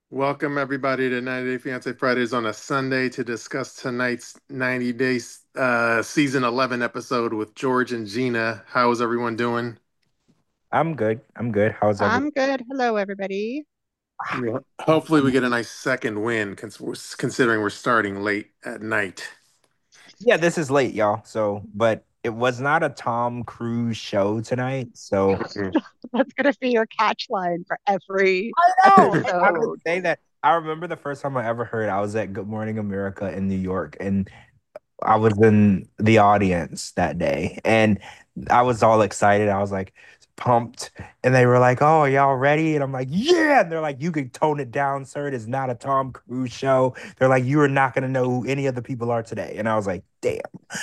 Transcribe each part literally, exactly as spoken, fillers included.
Welcome everybody to ninety Day Fiance Fridays on a Sunday to discuss tonight's ninety Days uh season eleven episode with George and Gina. How is everyone doing? I'm good. I'm good. How's everyone? I'm good. Hello, everybody. Yeah. Hopefully we get a nice second win cons- considering we're starting late at night. Yeah, this is late, y'all. So, but it was not a Tom Cruise show tonight. So Mhm. That's going to be your catch line for every I know. And I'm gonna episode. say that I remember the first time I ever heard. I was at Good Morning America in New York, and I was in the audience that day, and I was all excited. I was like pumped, and they were like, "Oh, y'all ready?" And I'm like, "Yeah!" And they're like, "You can tone it down, sir. It is not a Tom Cruise show." They're like, "You are not gonna know who any of the people are today." And I was like, "Damn."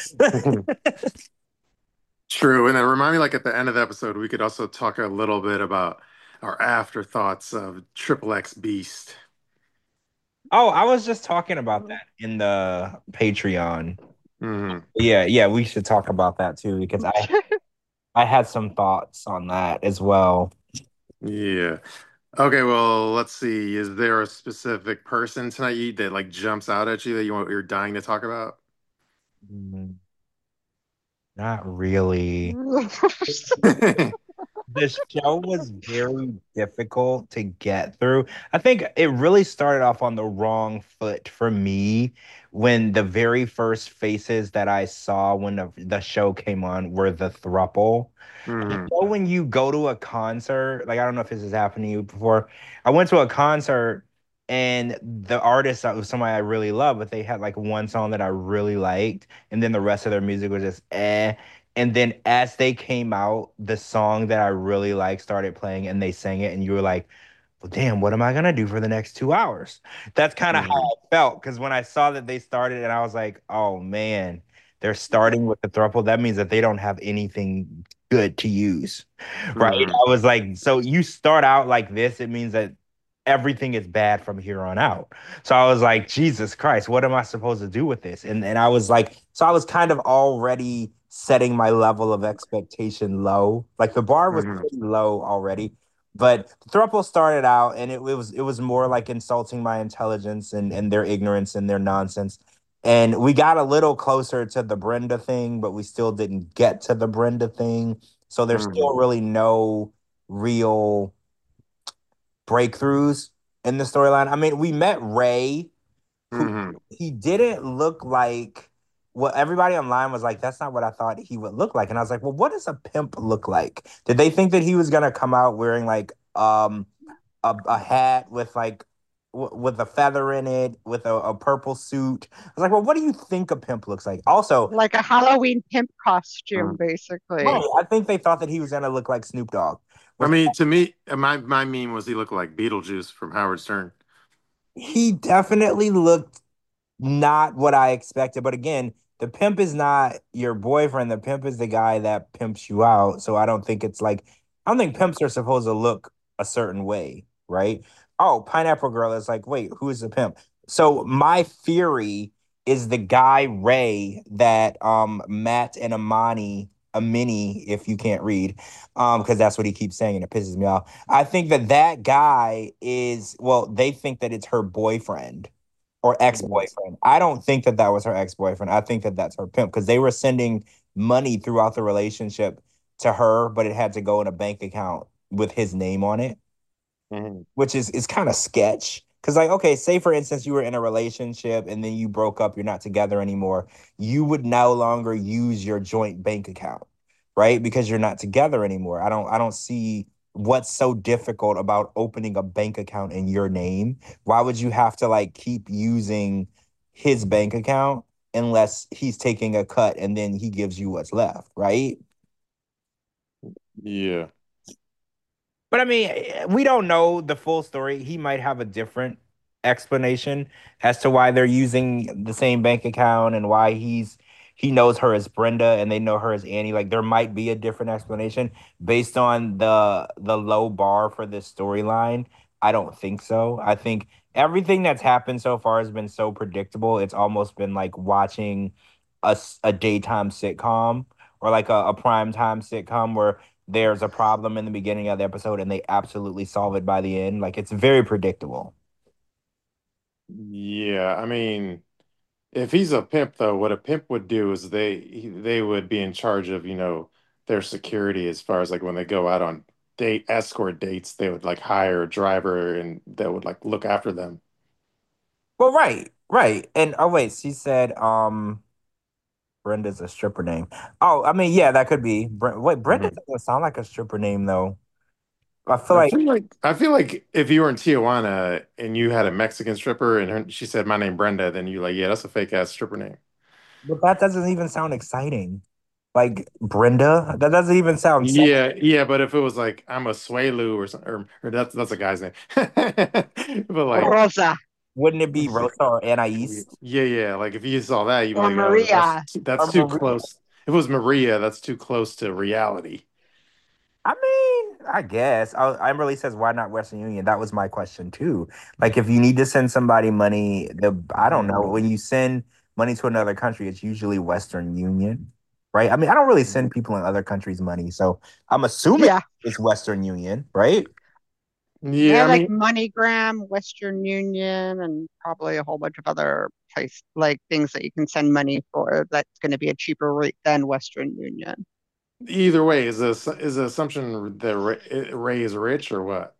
True. And then remind me, like at the end of the episode, we could also talk a little bit about our afterthoughts of Triple X Beast. Oh, I was just talking about that in the Patreon. Hmm. Yeah, yeah, we should talk about that too because I I had some thoughts on that as well. Yeah. Okay, well, let's see. Is there a specific person tonight you, that like jumps out at you that you want, you're dying to talk about? Mm, Not really. The show was very difficult to get through. I think it really started off on the wrong foot for me when the very first faces that I saw when the, the show came on were the thruple. You Hmm. know, when you go to a concert, like I don't know if this has happened to you before. I went to a concert and the artist uh, was somebody I really love, but they had like one song that I really liked, and then the rest of their music was just eh. And then as they came out, the song that I really liked started playing and they sang it, and you were like, well, damn, what am I gonna do for the next two hours? That's kind of how Hmm. I felt because when I saw that they started, and I was like, oh man, they're starting with the thruple. That means that they don't have anything good to use, right? Hmm. I was like, so you start out like this, it means that everything is bad from here on out. So I was like, Jesus Christ, what am I supposed to do with this? And and I was like, so I was kind of already setting my level of expectation low. Like the bar was Hmm. pretty low already. But the throuple started out and it, it was it was more like insulting my intelligence and, and their ignorance and their nonsense. And we got a little closer to the Brenda thing, but we still didn't get to the Brenda thing. So there's Hmm. still really no real breakthroughs in the storyline. I mean, we met Ray, who Hmm. he didn't look like what everybody online was like, that's not what I thought he would look like. And I was like, well, what does a pimp look like? Did they think that he was gonna come out wearing like um a, a hat with like w- with a feather in it, with a, a purple suit? I was like, well, what do you think a pimp looks like? Also, Like a Halloween pimp costume, right, basically. I think they thought that he was gonna look like Snoop Dogg. I Which mean, to me, my my meme was he looked like Beetlejuice from Howard Stern. he definitely looked not what I expected. But again, the pimp is not your boyfriend. The pimp is the guy that pimps you out. So I don't think it's like I don't think pimps are supposed to look a certain way, right? Oh, Pineapple Girl is like, wait, who is the pimp? So my theory is the guy Ray that um Matt and Amani, a mini, if you can't read, um, because that's what he keeps saying and it pisses me off. I think that that guy is well, they think that it's her boyfriend or Mhm. ex-boyfriend. I don't think that that was her ex-boyfriend. I think that that's her pimp because they were sending money throughout the relationship to her, but it had to go in a bank account with his name on it, Mhm. which is is kind of sketch. Because like, okay, say for instance you were in a relationship and then you broke up, you're not together anymore. You would no longer use your joint bank account, right? Because you're not together anymore. I don't I don't see what's so difficult about opening a bank account in your name. Why would you have to like keep using his bank account unless he's taking a cut and then he gives you what's left, right? Yeah. But I mean, eh, we don't know the full story. He might have a different explanation as to why they're using the same bank account and why he's he knows her as Brenda and they know her as Annie. Like there might be a different explanation based on the the low bar for this storyline. I don't think so. I think everything that's happened so far has been so predictable. It's almost been like watching a, s- a daytime sitcom or like a, a prime time sitcom where there's a problem in the beginning of the episode and they absolutely solve it by the end. Like it's very predictable. Yeah, I mean, if he's a pimp, though, what a pimp would do is they he- they would be in charge of, you know, their security as far as like when they go out on date escort dates, they would like hire a driver and that would like look after them. Well, right, right. And oh wait, she said um Brenda's a stripper name. Oh, I mean, yeah, that could be. Bre- wait, Brenda Mhm. doesn't sound like a stripper name though. I feel I like, feel like I feel like if you were in Tijuana and you had a Mexican stripper and her, she said my name Brenda, then you like, yeah, that's a fake ass stripper name. but that doesn't even sound exciting. Like Brenda, that doesn't even sound sexy. Yeah, yeah, but if it was like I'm a Swelu or something, or, or that's that's a guy's name. But like, Rosa Wouldn't it be Rosa or Anais yeah, yeah, like if you saw that, you'd be or like, oh, that's Maria. that's or too Maria? close. If it was Maria, that's too close to reality. I mean, I guess. I, I really says, why not Western Union? That was my question too. Like, if you need to send somebody money, the I don't know, Mhm. when you send money to another country, it's usually Western Union, right? I mean, I don't really send people in other countries money, so I'm assuming Yeah. it's Western Union, right? They Yeah, I have like mean, MoneyGram, Western Union, and probably a whole bunch of other place like things that you can send money for that's going to be a cheaper rate than Western Union. either way, is a is the assumption that Ray, Ray is rich or what?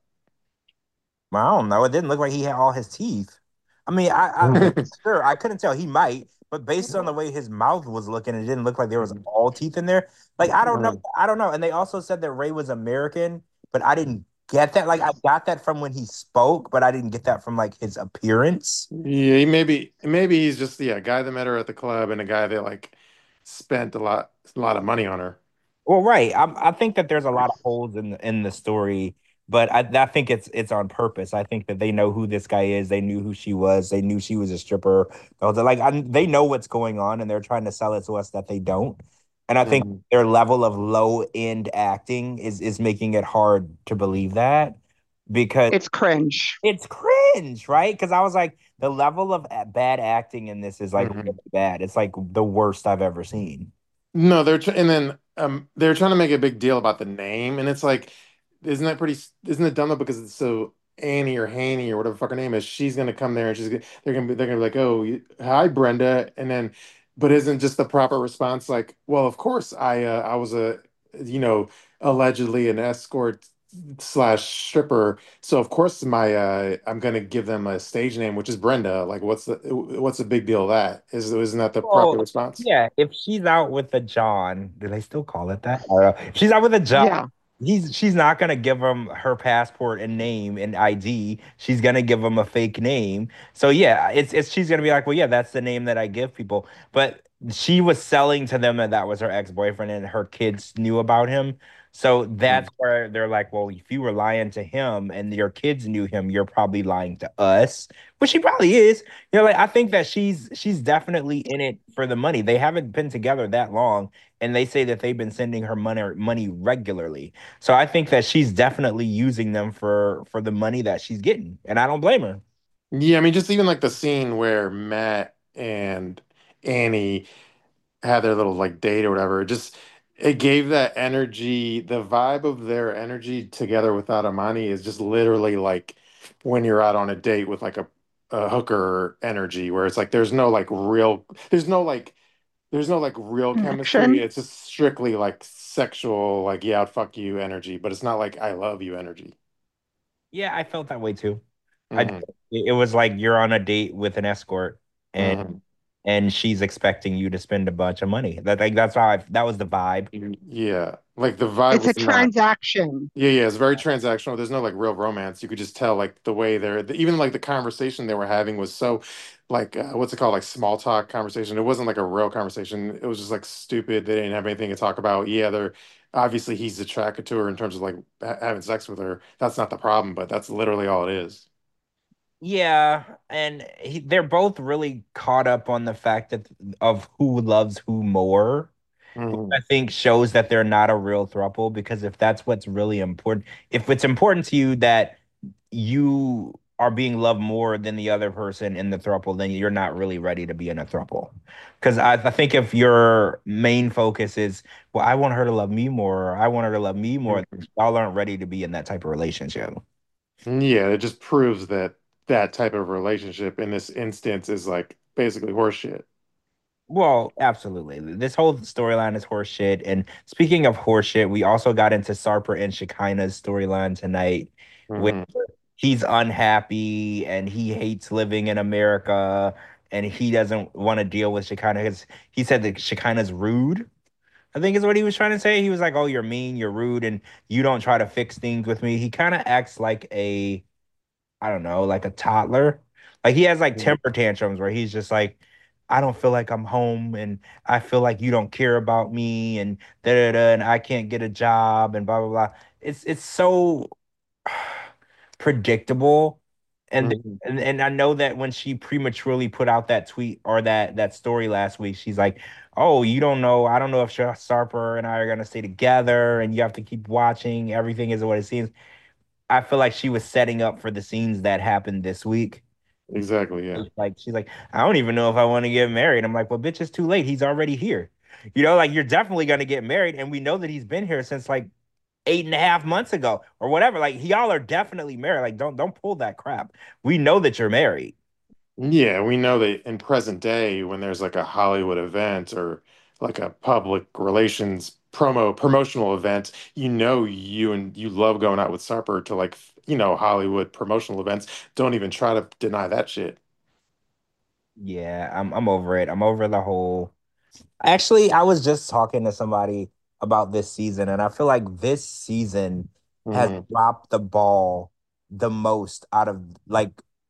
Well, I don't know. It didn't look like he had all his teeth. I mean, I, I wasn't sure. I couldn't tell. He might, but based on the way his mouth was looking, it didn't look like there was all teeth in there. Like, I don't know. I don't know. And they also said that Ray was American, but I didn't get that. Like, I got that from when he spoke, but I didn't get that from like his appearance. Yeah, he maybe maybe he's just yeah, a guy that met her at the club and a guy that like spent a lot a lot of money on her. Well, right. I, I think that there's a lot of holes in the, in the story, but I, I think it's it's on purpose. I think that they know who this guy is. They knew who she was. They knew she was a stripper. So they're like, I, they know what's going on, and they're trying to sell it to us that they don't. And I think Mhm. their level of low end acting is is making it hard to believe that because It's cringe. it's cringe, right? Because I was like, the level of a- bad acting in this is like really Mhm. bad. It's like the worst I've ever seen. No, they're tr and then um they're trying to make a big deal about the name, and it's like, isn't that pretty? Isn't it dumb though? Because it's so Annie or Hanny or whatever the fuck her name is, she's gonna come there and she's gonna, they're gonna be they're gonna be like, oh, you- hi Brenda, and then, but isn't just the proper response like, well, of course I uh, I was a you know allegedly an escort slash stripper, so of course my uh I'm gonna give them a stage name which is Brenda. Like, what's the what's the big deal? Of that is isn't that the proper Well, response? yeah, if she's out with a John, do they still call it that? I don't know. If she's out with a John. Yeah. He's she's not gonna give him her passport and name and I D. She's gonna give him a fake name. So yeah, it's it's she's gonna be like, well, yeah, that's the name that I give people. But she was selling to them that that was her ex-boyfriend and her kids knew about him. So that's where they're like, well, if you were lying to him and your kids knew him, you're probably lying to us, which she probably is. You know, like I think that she's she's definitely in it for the money. They haven't been together that long, and they say that they've been sending her money money regularly. So I think that she's definitely using them for for the money that she's getting, and I don't blame her. Yeah, I mean, just even like the scene where Matt and Annie had their little like date or whatever, it just it gave that energy, the vibe of their energy together without Amani is just literally like when you're out on a date with like a, a hooker energy, where it's like there's no like real, there's no like, there's no like real chemistry. Connection. It's just strictly like sexual, like yeah, I'd fuck you energy, but it's not like I love you energy. Yeah, I felt that way too. I Hmm. it was like you're on a date with an escort, and Hmm. and she's expecting you to spend a bunch of money. That like that's how I that was the vibe. Yeah, like the vibe It's a was not. transaction. Yeah, yeah, it's very transactional. There's no like real romance. You could just tell like the way they're the, even like the conversation they were having was so like uh, what's it called, like small talk conversation. It wasn't like a real conversation. It was just like stupid. They didn't have anything to talk about. Yeah, they're obviously he's attracted to her in terms of like ha having sex with her. That's not the problem, but that's literally all it is. Yeah, and he, they're both really caught up on the fact that of who loves who more. I Hmm. think shows that they're not a real throuple because if that's what's really important, if it's important to you that you are being loved more than the other person in the throuple, then you're not really ready to be in a throuple. Because I, I think if your main focus is, well, I want her to love me more, or I want her to love me more, y'all aren't ready to be in that type of relationship. Yeah, it just proves that. that type of relationship in this instance is like basically horseshit. Well, absolutely. This whole storyline is horseshit. And speaking of horseshit, we also got into Sarper and Shekinah's storyline tonight, where Hmm. he's unhappy and he hates living in America and he doesn't want to deal with Shekinah because he said that Shekinah's rude. I think is what he was trying to say. He was like, "Oh, you're mean, you're rude, and you don't try to fix things with me." He kind of acts like a I don't know, like a toddler. Like he has like temper tantrums where he's just like, I don't feel like I'm home and I feel like you don't care about me and da da da and I can't get a job and blah blah blah. It's it's so predictable. And, Hmm. and and I know that when she prematurely put out that tweet or that that story last week, she's like, "Oh, you don't know. I don't know if Sha- Sarper and I are gonna stay together, and you have to keep watching. Everything is what it seems." I feel like she was setting up for the scenes that happened this week. Exactly, yeah. It's like she's like, I don't even know if I want to get married. I'm like, well, bitch, it's too late. He's already here. You know, like you're definitely gonna get married, and we know that he's been here since like eight and a half months ago or whatever. Like y'all are definitely married. Like don't don't pull that crap. We know that you're married. Yeah, we know that in present day, when there's like a Hollywood event or like a public relations promo promotional event, you know you and you love going out with Sarper to like, you know, Hollywood promotional events. Don't even try to deny that shit. Yeah, I'm I'm over it. I'm over the whole. Actually, I was just talking to somebody about this season, and I feel like this season has Hmm. dropped the ball the most out of like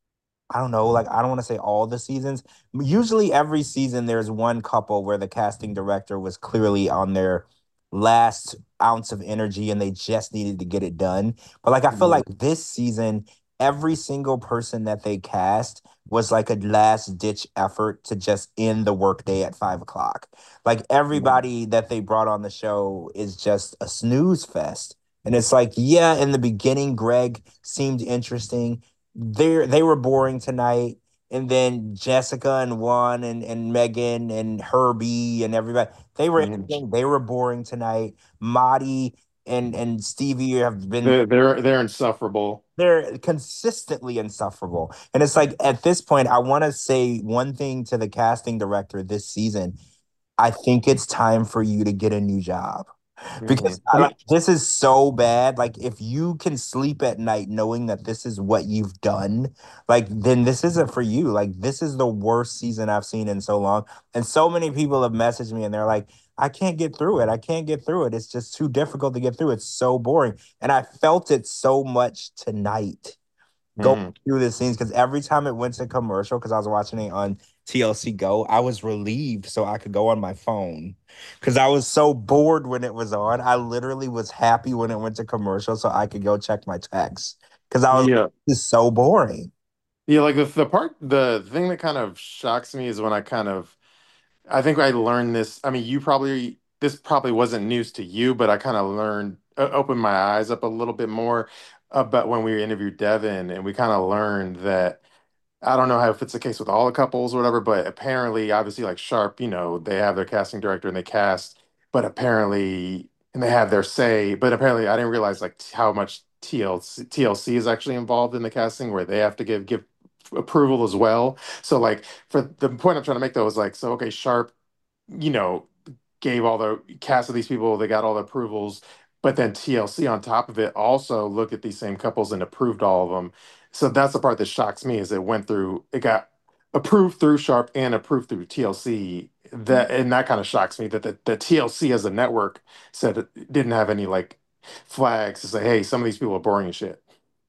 I don't know, like I don't want to say all the seasons. Usually every season there's one couple where the casting director was clearly on their last ounce of energy and they just needed to get it done. But like I feel like this season every single person that they cast was like a last ditch effort to just end the workday at five o'clock. Like everybody that they brought on the show is just a snooze fest. And it's like, yeah, in the beginning, Greg seemed interesting they they were boring tonight. And then Jessica and Juan and, and Megan and Herbie and everybody, they were Hmm. interesting. They were boring tonight. Marty and and Stevie have been They're they're they're insufferable. they're consistently insufferable. And it's like at this point, I want to say one thing to the casting director this season. I think it's time for you to get a new job Hmm. because I, like this is so bad. Like if you can sleep at night knowing that this is what you've done, like then this isn't for you. Like this is the worst season I've seen in so long. And so many people have messaged me and they're like, I can't get through it. I can't get through it. It's just too difficult to get through. It's so boring. And I felt it so much tonight going Hmm. through the scenes because every time it went to commercial, because I was watching it on T L C Go, I was relieved so I could go on my phone because I was so bored when it was on. I literally was happy when it went to commercial so I could go check my texts because I was like, Yeah. this is so boring. Yeah, like the the part the thing that kind of shocks me is when I kind of I think I learned this. I mean, you probably, this probably wasn't news to you, but I kind of learned, uh, opened my eyes up a little bit more about when we interviewed Devin, and we kind of learned that I don't know how if it's the case with all the couples or whatever, but apparently, obviously, like Sharp, you know, they have their casting director and they cast, but apparently, and they have their say, but apparently, I didn't realize like t- how much T L C, T L C is actually involved in the casting, where they have to give give approval as well. So, like, for the point I'm trying to make though is like, so okay, Sharp, you know, gave all the cast of these people, they got all the approvals, but then T L C on top of it also looked at these same couples and approved all of them. So that's the part that shocks me is it went through, it got approved through Sharp and approved through T L C. That and that kind of shocks me that the, the T L C as a network said it didn't have any like flags to say, hey, some of these people are boring and shit.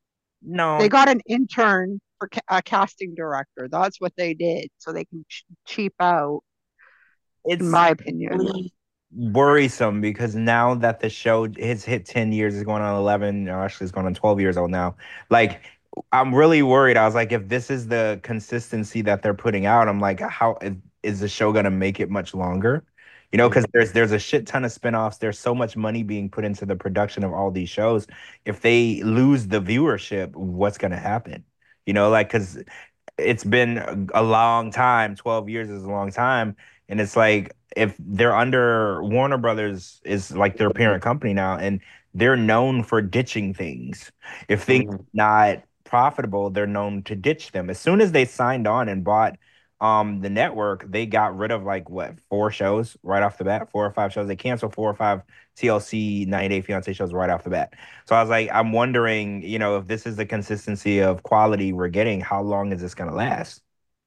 No, They got an intern for ca- a casting director. That's what they did, so they can ch- cheap out, in it's my opinion. really worrisome because now that the show has hit ten years, is going on eleven, or actually it's going on twelve years old now. Like I'm really worried. I was like, if this is the consistency that they're putting out, I'm like, how is, is the show gonna make it much longer? You know, because Mhm. there's there's a shit ton of spinoffs. There's so much money being put into the production of all these shows. If they lose the viewership, what's gonna happen? You know, like because it's been a, a long time. twelve years is a long time. And it's like if they're under Warner Brothers is like their parent company now, and they're known for ditching things. If things Mhm. not profitable, they're known to ditch them. As soon as they signed on and bought um the network, they got rid of like what four shows right off the bat, four or five shows. They canceled four or five T L C ninety Day Fiance shows right off the bat. So I was like, I'm wondering, you know, if this is the consistency of quality we're getting, how long is this gonna last?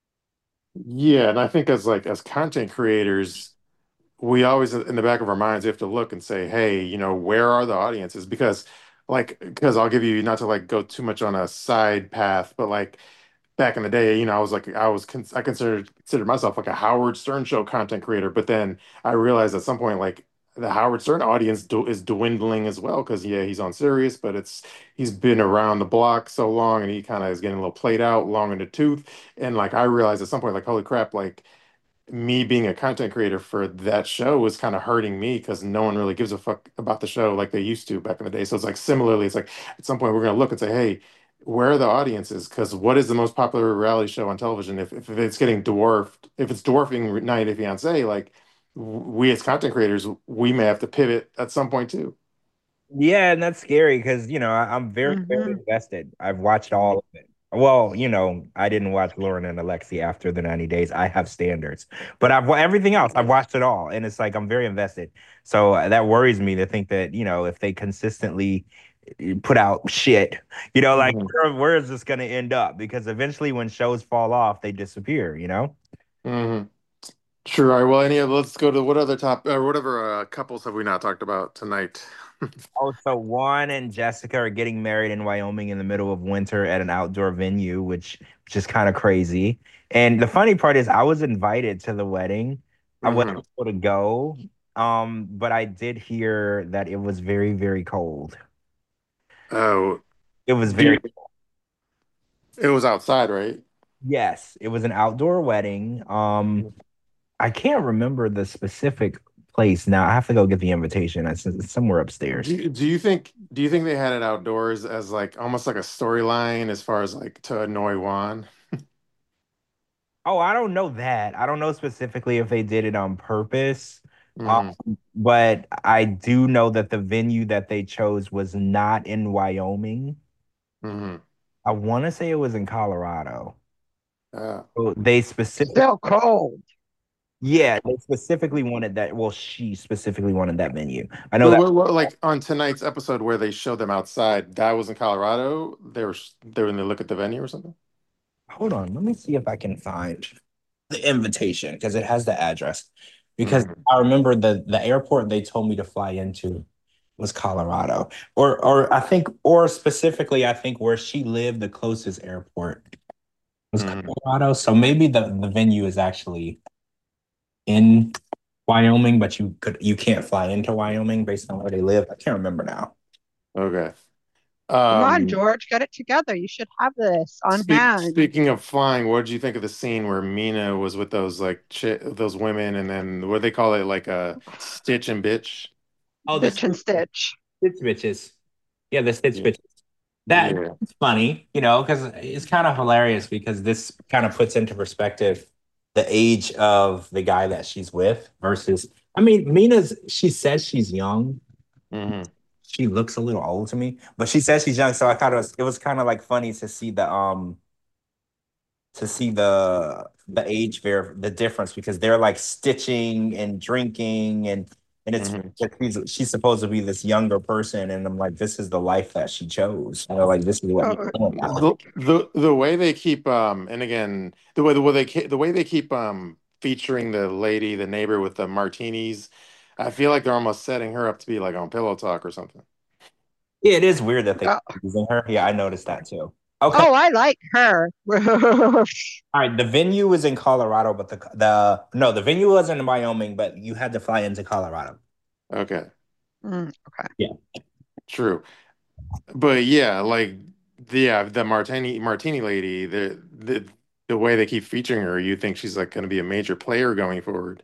Yeah, and I think as like as content creators, we always in the back of our minds we have to look and say, hey, you know, where are the audiences? Because like because I'll give you not to like go too much on a side path, but like back in the day, you know, I was like I was con I considered considered myself like a Howard Stern show content creator, but then I realized at some point like the Howard Stern audience do is dwindling as well because yeah, he's on Sirius, but it's he's been around the block so long and he kind of is getting a little played out, long in the tooth, and like I realized at some point like holy crap, like me being a content creator for that show was kind of hurting me because no one really gives a fuck about the show like they used to back in the day. So it's like similarly, it's like at some point we're gonna look and say, hey, where are the audiences? Because what is the most popular reality show on television? If if it's getting dwarfed, if it's dwarfing ninety Day Fiance, like w- we as content creators, we may have to pivot at some point too. Yeah, and that's scary because you know I, I'm very, very Hmm. invested. I've watched all Mhm. of it. Well, you know, I didn't watch Lauren and Alexi after the ninety days. I have standards, but I've everything else. I've watched it all, and it's like I'm very invested. So uh, that worries me to think that you know if they consistently eh, put out shit, you know, like Mhm. where, where is this going to end up? Because eventually, when shows fall off, they disappear. You know. Mhm. Sure. All right. Well, any let's go to what other top or whatever uh, couples have we not talked about tonight? Oh, so Juan and Jessica are getting married in Wyoming in the middle of winter at an outdoor venue, which which is kind of crazy. And the funny part is I was invited to the wedding. I Hmm. wasn't able to go. Um, but I did hear that it was very, very cold. Oh, It was do very you, it was outside, right? Yes, it was an outdoor wedding. Um, I can't remember the specific place now. I have to go get the invitation. It's, it's somewhere Do upstairs. you, do you think do you think they had it outdoors as like almost like a storyline as far as like to annoy Juan? Oh, I don't know that. I don't know specifically if they did it on purpose. Um, Hmm. but I do know that the venue that they chose was not in Wyoming. Hmm. I want to say it was in Colorado. Uh, So they specific, Still cold. yeah, they specifically wanted that. Well, she specifically wanted that venue. I know but that. what, what, like on tonight's episode where they showed them outside, that was in Colorado. They were they were in the look at the venue or something. Hold on, let me see if I can find the invitation because it has the address. Because Hmm. I remember the the airport they told me to fly into was Colorado. Or or I think or specifically I think where she lived, the closest airport was Hmm. Colorado. So maybe the, the venue is actually in Wyoming, but you could you can't fly into Wyoming based on where they live. I can't remember now. Okay. Come on, Um, George, get it together. You should have this on speak, hand. speaking of flying, what did you think of the scene where Mina was with those like chi those women and then what do they call it like a stitch and bitch? Oh, the Bitch and Stitch Stitch. bitches. Yeah, the Stitch Yeah. bitches. That Yeah. it's funny, you know, because it's kind of hilarious because this kind of puts into perspective the age of the guy that she's with versus, I mean, Mina's, she says she's young. Hmm. She looks a little old to me, but she says she's young. So I kind of, it was kind of like funny to see the, um, to see the the age ver the difference because they're like stitching and drinking and and it's Hmm. she's, she's supposed to be this younger person and I'm like this is the life that she chose, you know, like this is what you're Oh, doing now. The the the way they keep um and again the way the way they ke- the way they keep um featuring the lady the neighbor with the martinis, I feel like they're almost setting her up to be like on Pillow Talk or something. Yeah, it is weird that they oh, keep using her. Yeah, I noticed that too. Okay, oh, I like her. all right, the venue was in Colorado but the the no the venue was in Wyoming but you had to fly into Colorado. Okay, Mm, okay. Yeah, true. But yeah, like the yeah, the martini martini lady, the the the way they keep featuring her, you think she's like going to be a major player going forward.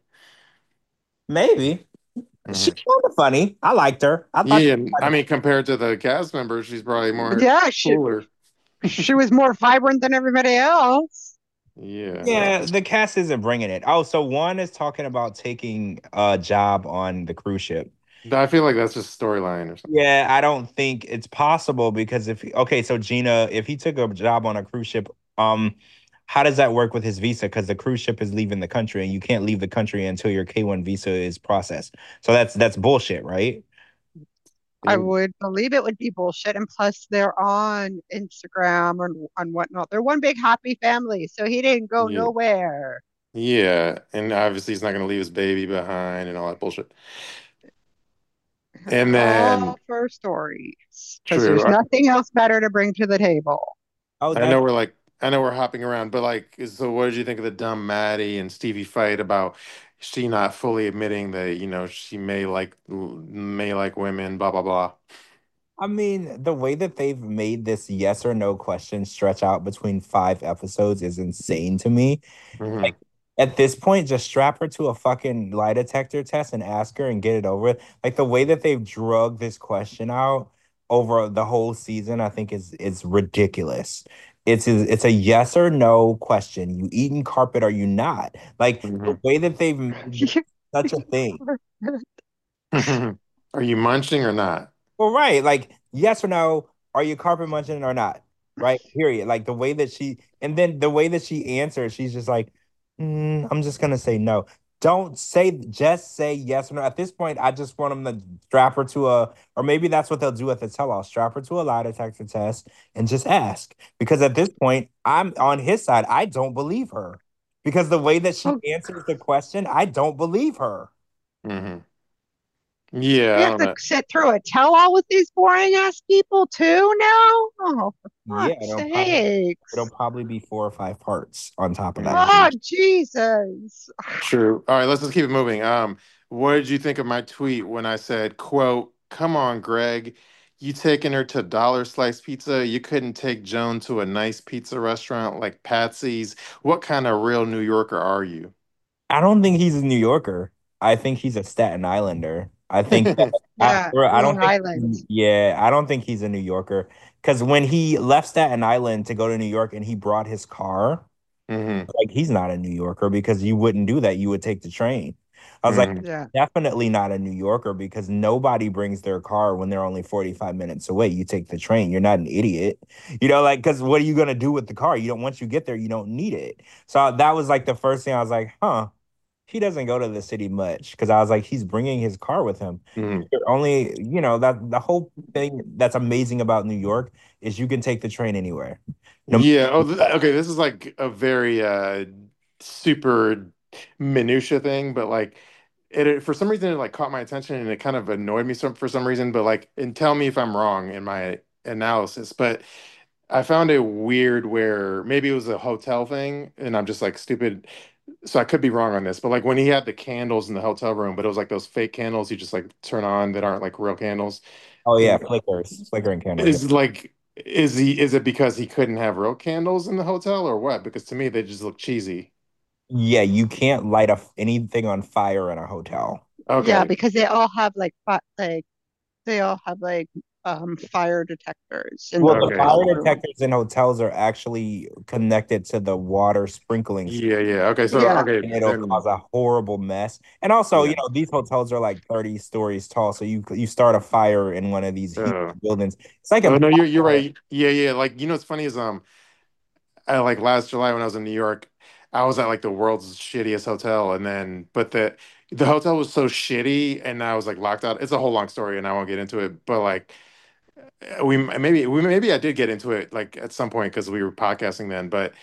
maybe. She's Hmm. kind of funny. I liked her. I thought she Yeah, was I kind of mean compared to the cast members, she's probably more Yeah, she cooler. she was more vibrant than everybody else. Yeah. Yeah, the cast isn't bringing it. Oh, so one is talking about taking a job on the cruise ship. I feel like that's just storyline or something. Yeah, I don't think it's possible because if okay, so Gina, if he took a job on a cruise ship, um, how does that work with his visa? Because the cruise ship is leaving the country, and you can't leave the country until your K one visa is processed. So that's that's bullshit, right? I Yeah, would believe it would be bullshit. And plus, they're on Instagram and, and whatnot. They're one big happy family. So he didn't go yeah, nowhere. yeah. And obviously he's not gonna leave his baby behind and all that bullshit. And And we're then all for stories because true. there's I, nothing else better to bring to the table. Oh, I that's know we're like I know we're hopping around, but like so what did you think of the dumb Maddie and Stevie fight about she not fully admitting that, you know, she may like may like women, blah blah blah. I mean, the way that they've made this yes or no question stretch out between five episodes is insane to me. Hmm. Like at this point, just strap her to a fucking lie detector test and ask her and get it over with. Like the way that they've drugged this question out over the whole season, I think is is ridiculous. It's a, it's a yes or no question. You eating carpet or you not? Like the Hmm. way that they've made this such a thing. Are you munching or not? Well, right. Like, yes or no, are you carpet munching or not? Right. Period. Like the way that she, and then the way that she answers, she's just like, "Mm, I'm just gonna say no. Don't say, just say yes or no. At this point, I just want them to strap her to a, or maybe that's what they'll do at the tell-all, strap her to a lie detector test and just ask. Because at this point, I'm on his side. I don't believe her. Because the way that she Oh, answers the question, I don't believe her. Hmm. Yeah, we I have don't to know. sit through a tell all with these boring ass people too now? Oh, for Yeah, fuck's it'll probably it'll sakes. probably be four or five parts on top of that. Hmm. Oh, Jesus. True. All right, let's just keep it moving. Um, what did you think of my tweet when I said, quote, "Come on, Greg, you taking her to Dollar Slice Pizza? You couldn't take Joan to a nice pizza restaurant like Patsy's. What kind of real New Yorker are you?" I don't think he's a New Yorker. I think he's a Staten Islander. I think that I, Yeah, bro, I Long don't think Island. yeah, I don't think he's a New Yorker because when he left Staten Island to go to New York and he brought his car, Hmm. like he's not a New Yorker because you wouldn't do that. You would take the train. I was like, Hmm. Yeah. definitely not a New Yorker because nobody brings their car when they're only forty-five minutes away. You take the train. You're not an idiot. You know, like, because what are you going to do with the car? You don't, once you get there, you don't need it. So that was like the first thing I was like, huh, he doesn't go to the city much because I was like, he's bringing his car with him. Hmm. You're only, you know, that the whole thing that's amazing about New York is you can take the train anywhere. No matter Yeah. Oh, th what. okay. This is like a very uh super minutia thing, but like it, it- for some reason it like caught my attention and it kind of annoyed me some for some reason. But like, and tell me if I'm wrong in my analysis. But I found it weird where maybe it was a hotel thing, and I'm just like stupid. So I could be wrong on this, but like when he had the candles in the hotel room, but it was like those fake candles you just like turn on that aren't like real candles. Oh yeah, And flickers, flickering candles. Yeah. is like, is he, is it because he couldn't have real candles in the hotel or what? Because to me, they just look cheesy. Yeah, you can't light a, anything on fire in a hotel. Yeah, Okay. because they all have like fi- like they all have like um fire detectors in the Well, the Okay. hotel fire room. detectors in hotels are actually connected to the water sprinkling system, Yeah, yeah. Okay. So, Yeah. okay. and it'll cause Then, a horrible mess. And also, you yeah. know, these hotels are like thirty stories tall, so you you start a fire in one of these huge Uh, buildings. It's like oh, no, you're, you're impossible. right. Yeah, yeah. Like, you know, what's funny is, um, I, like last July when I was in New York, I was at like the world's shittiest hotel, and then but the the hotel was so shitty, and I was like locked out. It's a whole long story, and I won't get into it. But like we maybe we maybe I did get into it like at some point because we were podcasting then, but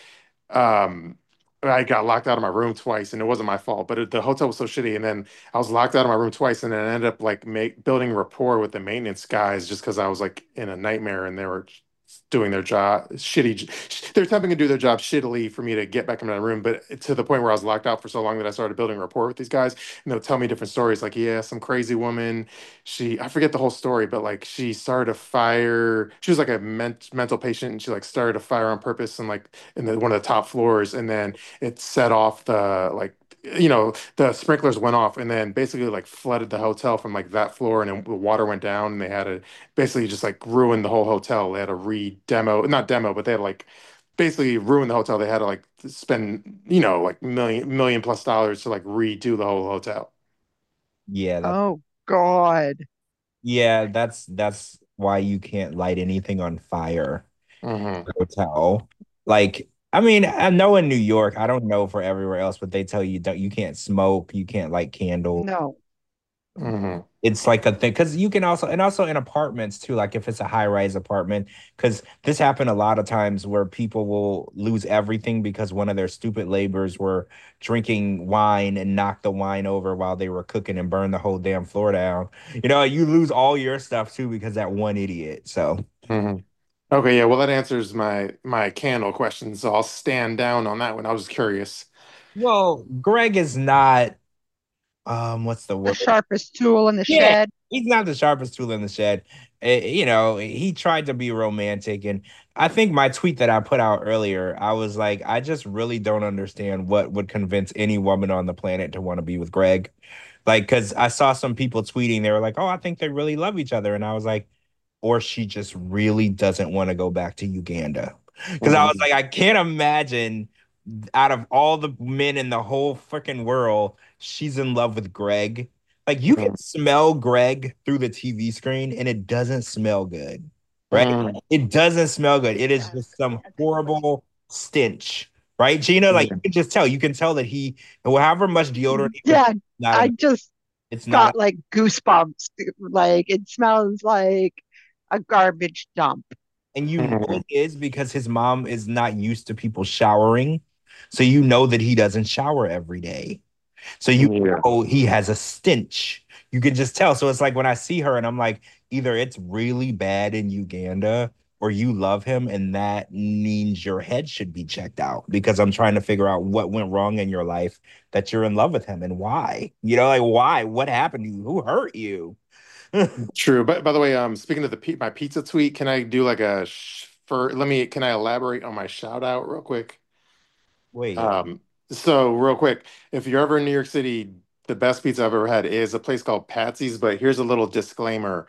um I got locked out of my room twice and it wasn't my fault, but it, the hotel was so shitty. And then I was locked out of my room twice and then I ended up like make building rapport with the maintenance guys just because I was like in a nightmare and they were doing their job shitty. They're attempting to do their job shittily for me to get back in my room, but to the point where I was locked out for so long that I started building rapport with these guys. And they'll tell me different stories like, yeah, some crazy woman, she, I forget the whole story, but like she started a fire. She was like a ment mental patient and she like started a fire on purpose and like in the one of the top floors, and then it set off the like you know the sprinklers went off and then basically like flooded the hotel from like that floor, and then the water went down and they had to basically just like ruin the whole hotel. They had to re-demo, not demo, but they had to, like basically ruin the hotel. They had to like spend you know like million million plus dollars to like redo the whole hotel. Yeah, that Oh God. Yeah, that's that's why you can't light anything on fire. Hmm. Hotel. Like, I mean, I know in New York, I don't know for everywhere else, but they tell you don't you can't smoke, you can't light candles. No. Hmm. It's like a thing because you can also and also in apartments too, like if it's a high-rise apartment, because this happened a lot of times where people will lose everything because one of their stupid laborers were drinking wine and knocked the wine over while they were cooking and burned the whole damn floor down. You know, you lose all your stuff too because that one idiot. So, Hmm. Okay, yeah, well, that answers my my candle question, so I'll stand down on that one. I was curious. well, Greg is not um, what's the The word? sharpest tool in the Yeah, shed. he's not the sharpest tool in the shed. Eh, you know, he tried to be romantic. And I think my tweet that I put out earlier, I was like, I just really don't understand what would convince any woman on the planet to want to be with Greg. Like, because I saw some people tweeting, they were like, oh, I think they really love each other. And I was like, or she just really doesn't want to go back to Uganda. Because I was Hmm. like, I can't imagine out of all the men in the whole freaking world, she's in love with Greg. Like you can smell Greg through the T V screen and it doesn't smell good, right? Hmm. It doesn't smell good. It is just some horrible stench, right, Gina? Like you can just tell. You can tell that he, however much deodorant he puts, Yeah, not I enough. just It's not, got like goosebumps. Like it smells like a garbage dump. and you know Hmm. it is because his mom is not used to people showering, so you know that he doesn't shower every day. So you Yeah. know he has a stench. You can just tell. So it's like when I see her and I'm like, either it's really bad in Uganda or you love him, and that means your head should be checked out because I'm trying to figure out what went wrong in your life that you're in love with him and why. You know, like why? What happened to you? Who hurt you? True. But by the way, um, speaking of the pi- my pizza tweet, can I do like a sh for let me can I elaborate on my shout out real quick? Wait. Um, so real quick, if you're ever in New York City, the best pizza I've ever had is a place called Patsy's, but here's a little disclaimer.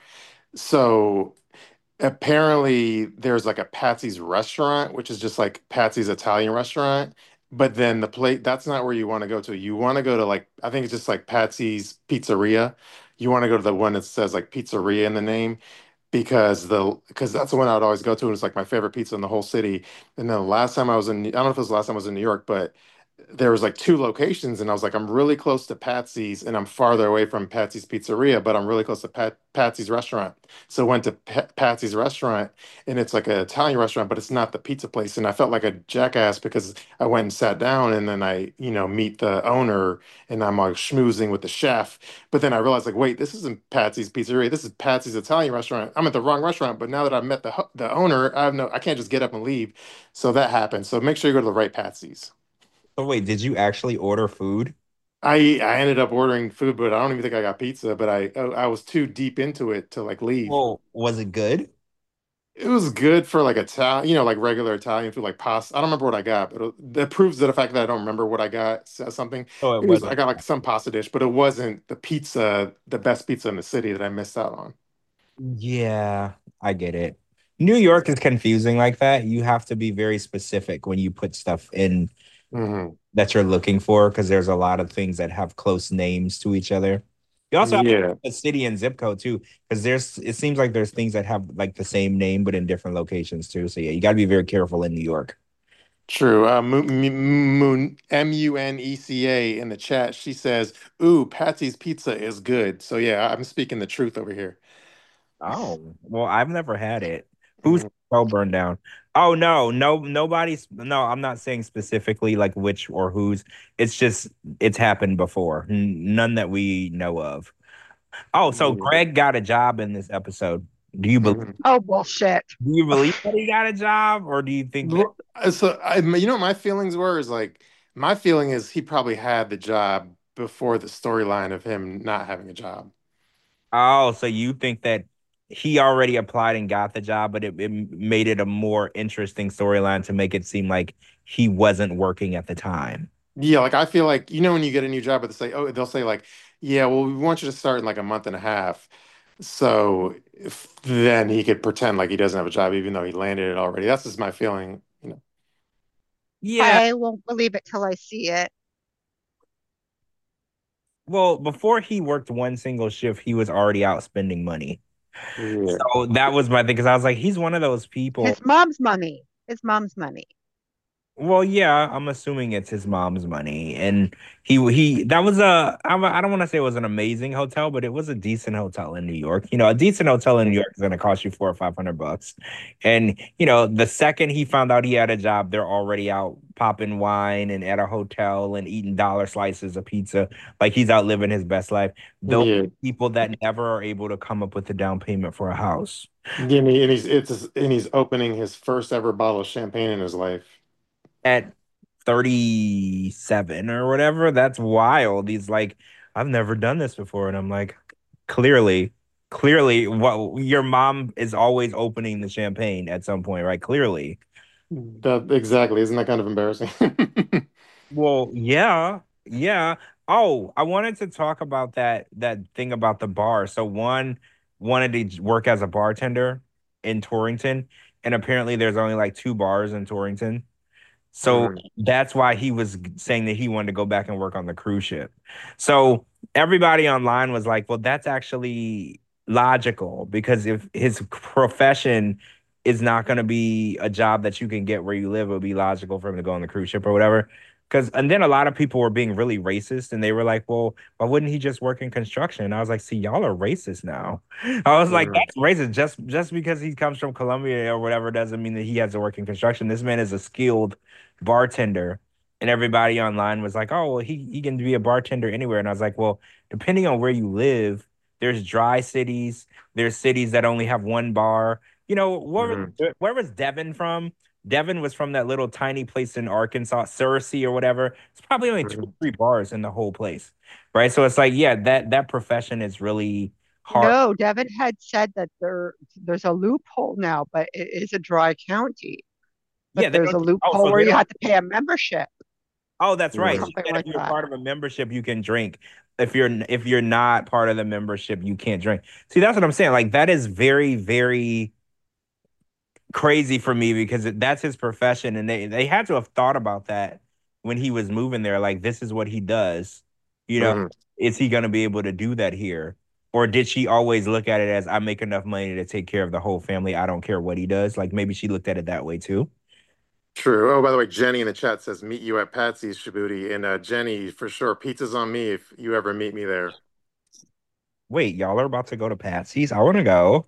So apparently there's like a Patsy's restaurant, which is just like Patsy's Italian restaurant. But then the plate, that's not where you want to go to. You want to go to like, I think it's just like Patsy's Pizzeria. You want to go to the one that says like pizzeria in the name because the because that's the one I would always go to. And it's like my favorite pizza in the whole city. And then the last time I was in, I don't know if it was the last time I was in New York, but there was like two locations, and I was like, I'm really close to Patsy's, and I'm farther away from Patsy's Pizzeria, but I'm really close to Pat, Patsy's restaurant. So I went to Pa- Patsy's restaurant, and it's like an Italian restaurant, but it's not the pizza place. And I felt like a jackass because I went and sat down, and then I, you know, meet the owner, and I'm like schmoozing with the chef. But then I realized, like, wait, this isn't Patsy's Pizzeria. This is Patsy's Italian restaurant. I'm at the wrong restaurant. But now that I've met the ho- the owner, I have no, I can't just get up and leave. So that happened. So make sure you go to the right Patsy's. So wait, did you actually order food? I I ended up ordering food, but I don't even think I got pizza. But I I I was too deep into it to like leave. Well, was it good? It was good for like Italian, you know, like regular Italian food, like pasta. I don't remember what I got, but it, that proves that the fact that I don't remember what I got says something. Oh, it It was I wasn't. got like some pasta dish, but it wasn't the pizza, the best pizza in the city that I missed out on. Yeah, I get it. New York is confusing like that. You have to be very specific when you put stuff in Hmm. that you're looking for because there's a lot of things that have close names to each other. You also have to Yeah, put a city and zip code too because there's it seems like there's things that have like the same name but in different locations too. So yeah, you got to be very careful in New York. true. Uh, Moon, Moon, M U N E C A in the chat, she says, "Ooh, Patsy's Pizza is good." So yeah, I'm speaking the truth over here. Oh, well, I've never had it. Who's so burned down? Oh no, no, nobody's. No, I'm not saying specifically like which or whose. It's just it's happened before. N- none that we know of. Oh, so Mhm. Greg got a job in this episode. Do you believe? Mhm. Oh, bullshit. Do you believe that he got a job, or do you think that? L- So I, you know, what my feelings were is like my feeling is he probably had the job before the storyline of him not having a job. Oh, so you think that he already applied and got the job, but it, it made it a more interesting storyline to make it seem like he wasn't working at the time. Yeah, like I feel like you know when you get a new job, but they say, oh, they'll say like, yeah, well, we want you to start in like a month and a half. So if, then he could pretend like he doesn't have a job, even though he landed it already. That's just my feeling, you know. Yeah, I won't believe it till I see it. well, before he worked one single shift, he was already out spending money. Yeah. So that was my thing because I was like, he's one of those people. His mom's money. His mom's money. Well, yeah, I'm assuming it's his mom's money, and he he that was a I'm a I don't want to say it was an amazing hotel, but it was a decent hotel in New York. You know, a decent hotel in New York is going to cost you four or five hundred bucks, and you know, the second he found out he had a job, they're already out popping wine and at a hotel and eating dollar slices of pizza, like he's out living his best life. Those Yeah. people that never are able to come up with a down payment for a house Yeah, and, he, and he's it's and he's opening his first ever bottle of champagne in his life. at thirty-seven or whatever. That's wild. He's like, I've never done this before. And I'm like, clearly, clearly, what your mom is always opening the champagne at some point, right? Clearly. That exactly. Isn't that kind of embarrassing? Well, yeah, yeah. Oh, I wanted to talk about that that thing about the bar. So one wanted to work as a bartender in Torrington, and apparently there's only like two bars in Torrington. So Mhm. that's why he was saying that he wanted to go back and work on the cruise ship. So everybody online was like, well, that's actually logical because if his profession is not going to be a job that you can get where you live, it would be logical for him to go on the cruise ship or whatever. Because and then a lot of people were being really racist and they were like, well, why wouldn't he just work in construction? And I was like, see, y'all are racist now. I was like, Mhm. that's racist. Just just because he comes from Colombia or whatever doesn't mean that he has to work in construction. This man is a skilled bartender. And everybody online was like, oh, well, he, he can be a bartender anywhere. And I was like, well, depending on where you live, there's dry cities, there's cities that only have one bar. You know, where, Mhm. where was Devin from? Devin was from that little tiny place in Arkansas, Searcy or whatever. It's probably only two or Mhm. three bars in the whole place. Right. So it's like, yeah, that that profession is really hard. No, Devin had said that there there's a loophole now, but it is a dry county. But Yeah, they there's don't a oh, loophole so where they you don't have to pay a membership oh, that's or right. Mhm. He something said if like you're that. part of a membership, you can drink. If you're if you're not part of the membership, you can't drink. See, that's what I'm saying. Like that is very, very crazy for me because it- that's his profession, and they they had to have thought about that when he was moving there. Like this is what he does. You know, Mhm. is he going to be able to do that here? Or did she always look at it as I make enough money to take care of the whole family? I don't care what he does. Like maybe she looked at it that way too. True. Oh, by the way, Jenny in the chat says, "Meet you at Patsy's, Shibuti." And uh, Jenny, for sure, pizza's on me if you ever meet me there. Wait, y'all are about to go to Patsy's? I want to go.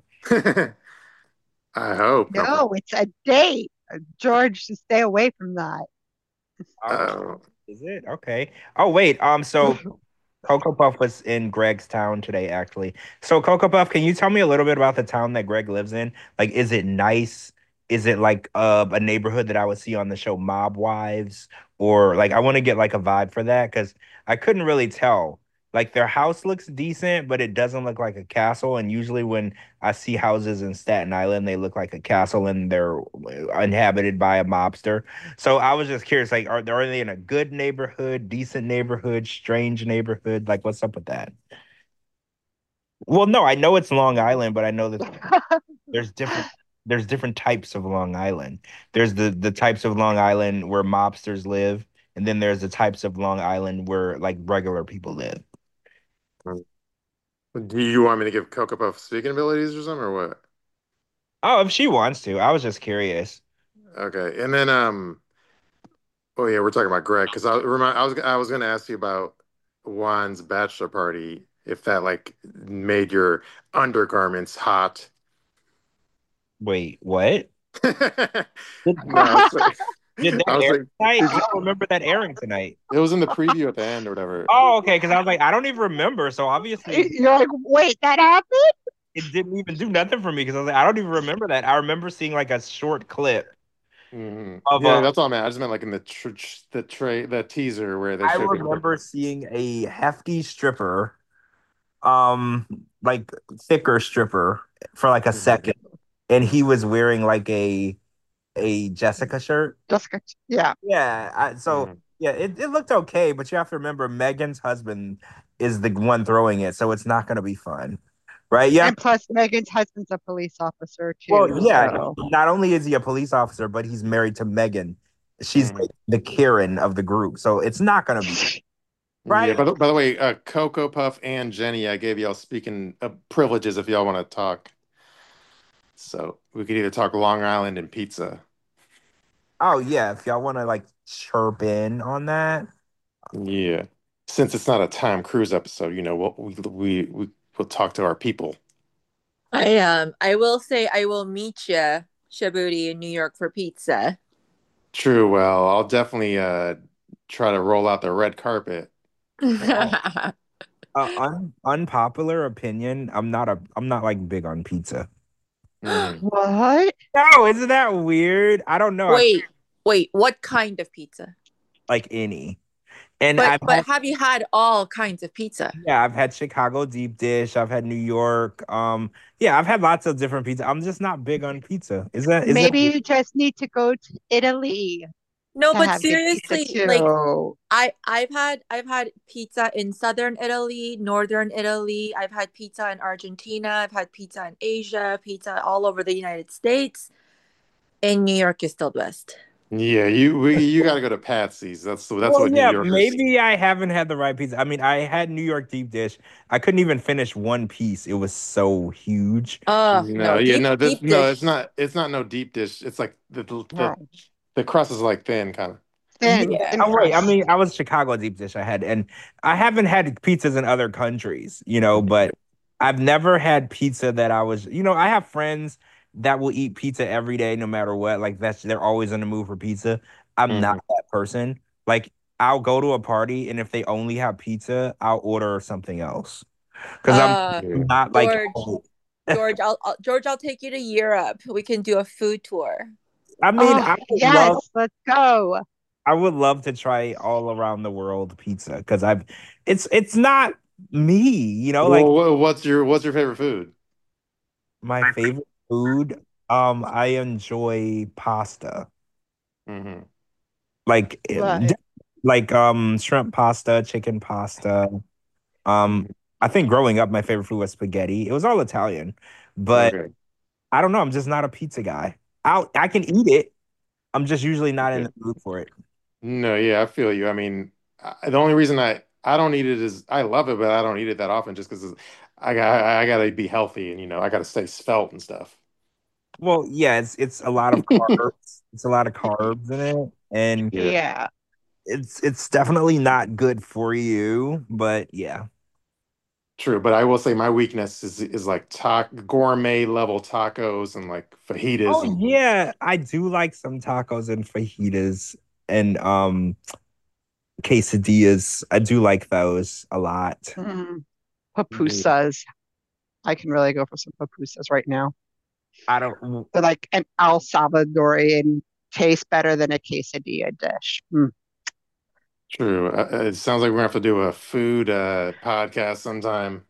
I hope. No, No, it's a date. Uh, George, to stay away from that. Oh, uh, is it? Okay. Oh, wait. Um, so Cocoa Puff was in Greg's town today, actually. So, Cocoa Puff, can you tell me a little bit about the town that Greg lives in? Like, is it nice? Is it like uh, a neighborhood that I would see on the show Mob Wives? Or like, I want to get like a vibe for that because I couldn't really tell. Like, their house looks decent, but it doesn't look like a castle. And usually, when I see houses in Staten Island, they look like a castle and they're uh, inhabited by a mobster. So I was just curious, like, are, are they in a good neighborhood, decent neighborhood, strange neighborhood? Like, what's up with that? Well, no, I know it's Long Island, but I know that there's different there's different types of Long Island. There's the the types of Long Island where mobsters live, and then there's the types of Long Island where like regular people live. do you want me to give Cocoa Puff speaking abilities or something or what? Oh, if she wants to, I was just curious. Okay. And then, um, oh yeah, we're talking about Greg because I remind I was I was going to ask you about Juan's bachelor party if that like made your undergarments hot. Wait, what? Did, No, I was like, did that I was air like, tonight? did I you, don't remember that airing tonight. it was in the preview at the end or whatever. Oh, okay, because I was like, I don't even remember. So obviously You're like, wait, that happened? it didn't even do nothing for me because I was like, I don't even remember that. I remember seeing like a short clip Hmm. of Yeah, a. that's all, man. I just meant like in the tr tr- the tray the teaser where they I showed people. remember seeing a hefty stripper, um, like thicker stripper for like a Mhm. second, and he was wearing like a a Jessica shirt. Jessica, yeah. Yeah, I, so Mhm. yeah, it, it looked okay, but you have to remember Megan's husband is the one throwing it, so it's not going to be fun, right? Yeah. And plus, Megan's husband's a police officer too. Well, yeah, So, not only is he a police officer, but he's married to Megan. She's like Mhm. the Karen of the group. So it's not gonna be Yeah. right? By the, by the way, uh, Cocoa Puff and Jenny, I gave y'all speaking uh, privileges if y'all want to talk. So we could either talk Long Island and pizza. Oh yeah, if y'all want to like chirp in on that. Yeah. Since it's not a Tom Cruise episode, you know, we'll, we we we we'll talk to our people. I um I will say I will meet you, Shabuti, in New York for pizza. True. Well, I'll definitely uh try to roll out the red carpet. Oh, uh, un- unpopular opinion. I'm not a. I'm not like big on pizza. Mhm. What? No, isn't that weird? I don't know. I Wait, wait, what kind of pizza? like any, and But I've but had have you had all kinds of pizza? yeah, I've had Chicago deep dish. I've had New York. Um, yeah, I've had lots of different pizza. I'm just not big on pizza. Is that is that? Maybe you just need to go to Italy No, to but have good pizza seriously, like too. I I've had I've had pizza in southern Italy, northern Italy. I've had pizza in Argentina. I've had pizza in Asia, pizza all over the United States. And New York is still the best. Yeah, you we, you got to go to Patsy's. That's that's Well, what New yeah, Yorkers. maybe I haven't had the right pizza. I mean, I had New York deep dish. I couldn't even finish one piece. It was so huge. Oh No, no, yeah, deep no, this deep no, it's dish. not. It's not no deep dish. It's like the the No, the crust is like thin, kind of. thin, Yeah, Yeah. thin oh, wait. I crust. mean, I was Chicago deep dish. I had, and I haven't had pizzas in other countries, you know, but I've never had pizza that I was, you know, I have friends that will eat pizza every day, no matter what. Like that's they're always in the mood for pizza. I'm not Mhm. that person. Like I'll go to a party, and if they only have pizza, I'll order something else because I'm Uh Yeah. not like, George, oh, George, I'll, I'll George, I'll take you to Europe. We can do a food tour. I mean, Oh, I would love, yes, let's go. I would love to try all around the world pizza because I've, it's, it's not me, you know, like Well, wha- what's your what's your favorite food? my favorite food. Um, I enjoy pasta, Hmm. like, um, Right. like um, shrimp pasta, chicken pasta. Um, I think growing up, my favorite food was spaghetti. It was all Italian, but Okay. I don't know. I'm just not a pizza guy. I I can eat it. I'm just usually not in Okay. the mood for it. No, yeah, I feel you. I mean, I, the only reason I I don't eat it is I love it, but I don't eat it that often just because I got I gotta be healthy and you know I gotta stay svelte and stuff. Well, yeah, it's it's a lot of carbs. It's a lot of carbs in it, and Yeah. Yeah. it's it's definitely not good for you. But yeah. True, but I will say my weakness is is like tac gourmet level tacos and like fajitas Oh and yeah, I do like some tacos and fajitas and um quesadillas. I do like those a lot. Mm, yeah. pupusas. I can really go for some pupusas right now. I don't. They're like an El Salvadorian taste better than a quesadilla dish. Mm. True. Uh, uh, it sounds like we're gonna have to do a food uh podcast sometime.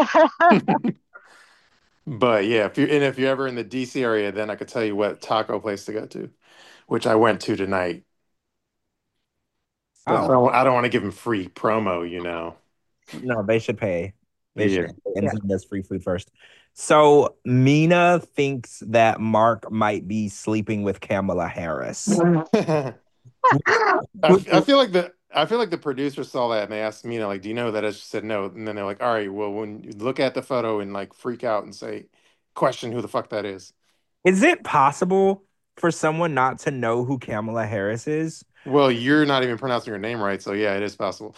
But yeah, if you and if you're ever in the D C area, then I could tell you what taco place to go to, which I went to tonight. But I Oh don't, I don't want to give them free promo, you know. no, they should pay. They should Yeah. pay and Yeah. send us free food first. So Mina thinks that Mark might be sleeping with Kamala Harris. I, I feel like the I feel like the producer saw that and they asked me, you know, like, do you know that? I just said no, and then they're like, all right, well, when you look at the photo and like freak out and say, question who the fuck that is. Is it possible for someone not to know who Kamala Harris is? Well, you're not even pronouncing your name right, so yeah, it is possible.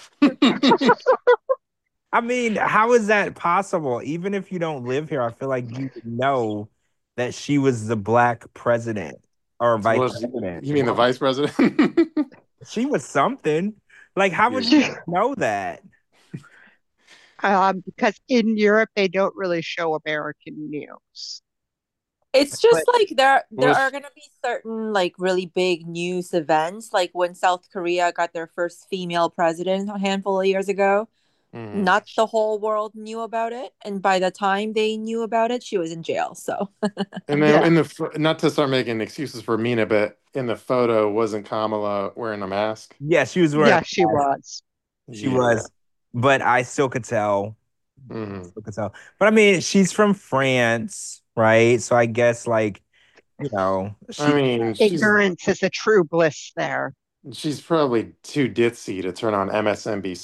I mean, how is that possible? Even if you don't live here, I feel like you would know that she was the black president or vice Well, president. you mean the vice president? She was something. Like, how would Yeah. you know that? Um, because in Europe they don't really show American news. It's just But like there there Well, are sh- gonna be certain like really big news events, like when South Korea got their first female president a handful of years ago. Mhm. Not the whole world knew about it, and by the time they knew about it, she was in jail. So And then Yeah. in the ph- not to start making excuses for Mina, but in the photo, wasn't Kamala wearing a mask? yeah, she was wearing Yeah, a she mask. was. She Yeah. was, but I still could tell. I Hmm. still could tell. But I mean, she's from France, right? So I guess like, you know, I she mean, she's Ignorance is a true bliss there. she's probably too ditzy to turn on M S N B C.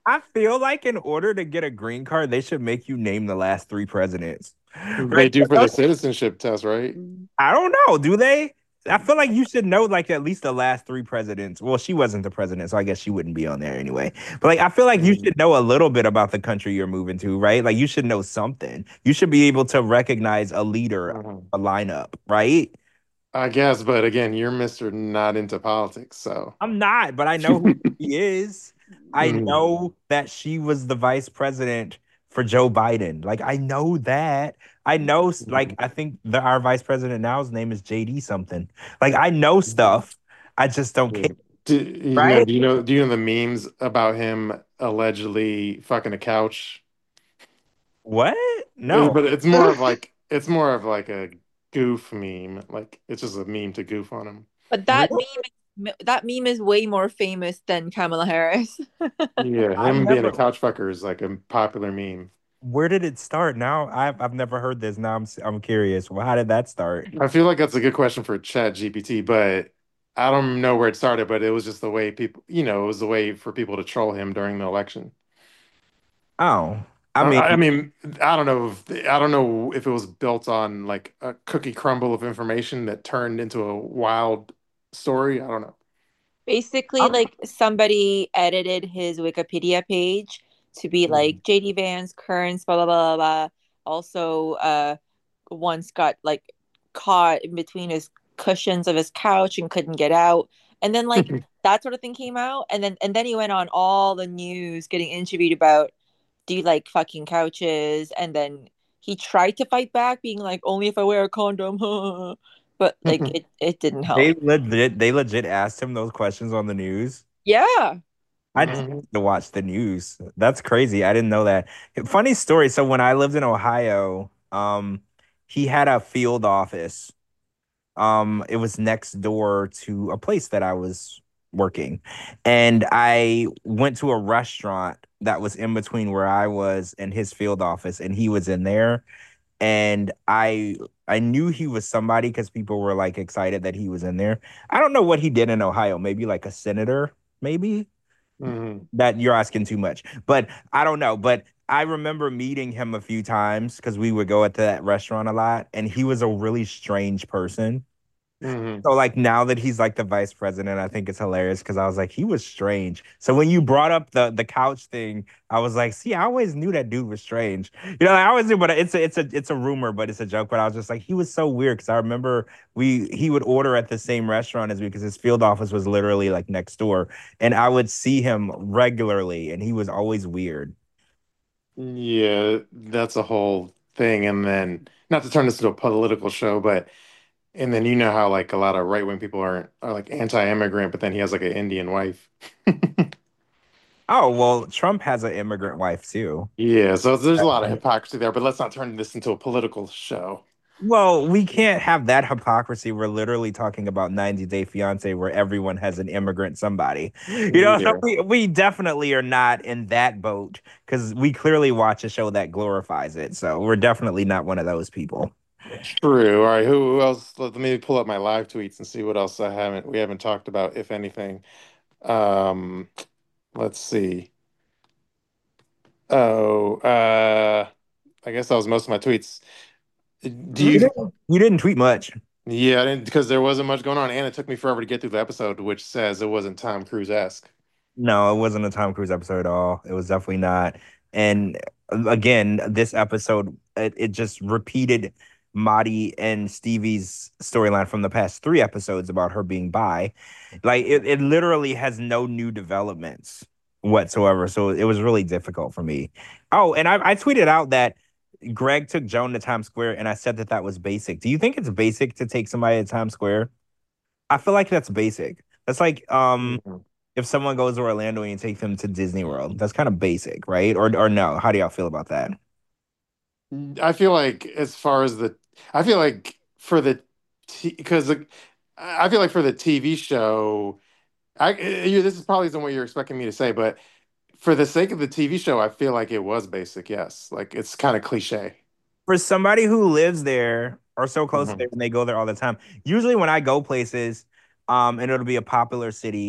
I feel like in order to get a green card, they should make you name the last three presidents. They Right? do for the citizenship test, right? Mm. I don't know. Do they? I feel like you should know like at least the last three presidents. Well, she wasn't the president, so I guess she wouldn't be on there anyway. But like I feel like you Mm. should know a little bit about the country you're moving to, right? Like you should know something. You should be able to recognize a leader, Mhm. a lineup, right? I guess, but again, you're Mister Not into politics, so. I'm not, but I know who she is. I Mhm. know that she was the vice president for Joe Biden. Like I know that. I know like I think the our vice president now's name is J D something. Like I know stuff. I just don't Yeah. care, Do you know? right? Do you know? Do you know the memes about him allegedly fucking a couch? What? Uh, No. But it's more of like it's more of like a goof meme. Like it's just a meme to goof on him. But that Really? meme, that meme is way more famous than Kamala Harris. Yeah, I've him being a never. couch fucker is like a popular meme. Where did it start? Now I've I've never heard this. Now I'm I'm curious. Well, how did that start? I feel like that's a good question for Chat G P T, but I don't know where it started, but it was just the way people, you know, it was the way for people to troll him during the election. Oh, I I, mean, I mean, I don't know if I don't know if it was built on like a cookie crumble of information that turned into a wild story. I don't know. Basically, I'm, like somebody edited his Wikipedia page to be Mhm. like J D Vance, currents, blah blah blah blah. blah. Also, uh, once got like caught in between his cushions of his couch and couldn't get out. And then like that sort of thing came out, and then and then he went on all the news getting interviewed about, do you like fucking couches? And then he tried to fight back, being like, only if I wear a condom. But like it it didn't they help. legit they legit asked him those questions on the news. Yeah. I just Mhm. need to watch the news. That's crazy. I didn't know that. Funny story. So when I lived in Ohio, um, he had a field office. Um, it was next door to a place that I was working. And I went to a restaurant that was in between where I was and his field office, and he was in there. And I I knew he was somebody because people were like excited that he was in there. I don't know what he did in Ohio, maybe like a senator, maybe Mhm. that you're asking too much. But I don't know. But I remember meeting him a few times because we would go at that restaurant a lot, and he was a really strange person. Mhm. So like now that he's like the vice president, I think it's hilarious because I was like, he was strange. So when you brought up the the couch thing, I was like, see, I always knew that dude was strange. You know, I always knew, but it's a it's a it's a rumor, but it's a joke. But I was just like, he was so weird because I remember we he would order at the same restaurant as me because his field office was literally like next door, and I would see him regularly, and he was always weird. Yeah, that's a whole thing. And then, not to turn this into a political show, but and then you know how like a lot of right wing people are are like anti-immigrant, but then he has like an Indian wife. Oh well, Trump has an immigrant wife too. Yeah, so there's a lot of hypocrisy there, but let's not turn this into a political show. Well, we can't have that hypocrisy. We're literally talking about ninety Day Fiance where everyone has an immigrant somebody. You know, so Yeah, we, we definitely are not in that boat because we clearly watch a show that glorifies it. So we're definitely not one of those people. true. All right, who, who else? Let me pull up my live tweets and see what else I haven't we haven't talked about, if anything. Um, let's see. Oh, uh, I guess that was most of my tweets. Do You you? didn't, you didn't tweet much. Yeah, I didn't because there wasn't much going on, and it took me forever to get through the episode, which says it wasn't Tom Cruise-esque. No, it wasn't a Tom Cruise episode at all. It was definitely not. And uh, again, this episode, it, it just repeated Maddie and Stevie's storyline from the past three episodes about her being bi. Like it, it literally has no new developments whatsoever. So it was really difficult for me. Oh, and I, I tweeted out that Greg took Joan to Times Square, and I said that that was basic. Do you think it's basic to take somebody to Times Square? I feel like that's basic. That's like um Mhm. if someone goes to Orlando and you take them to Disney World, that's kind of basic, right? Or or no? How do y'all feel about that? I feel like as far as the, I feel like for the, because I feel like for the T V show, I you, this is probably isn't what you're expecting me to say, but for the sake of the T V show, I feel like it was basic. Yes, like it's kind of cliche. For somebody who lives there or so close to Mhm. there and they go there all the time, usually when I go places, um, and it'll be a popular city,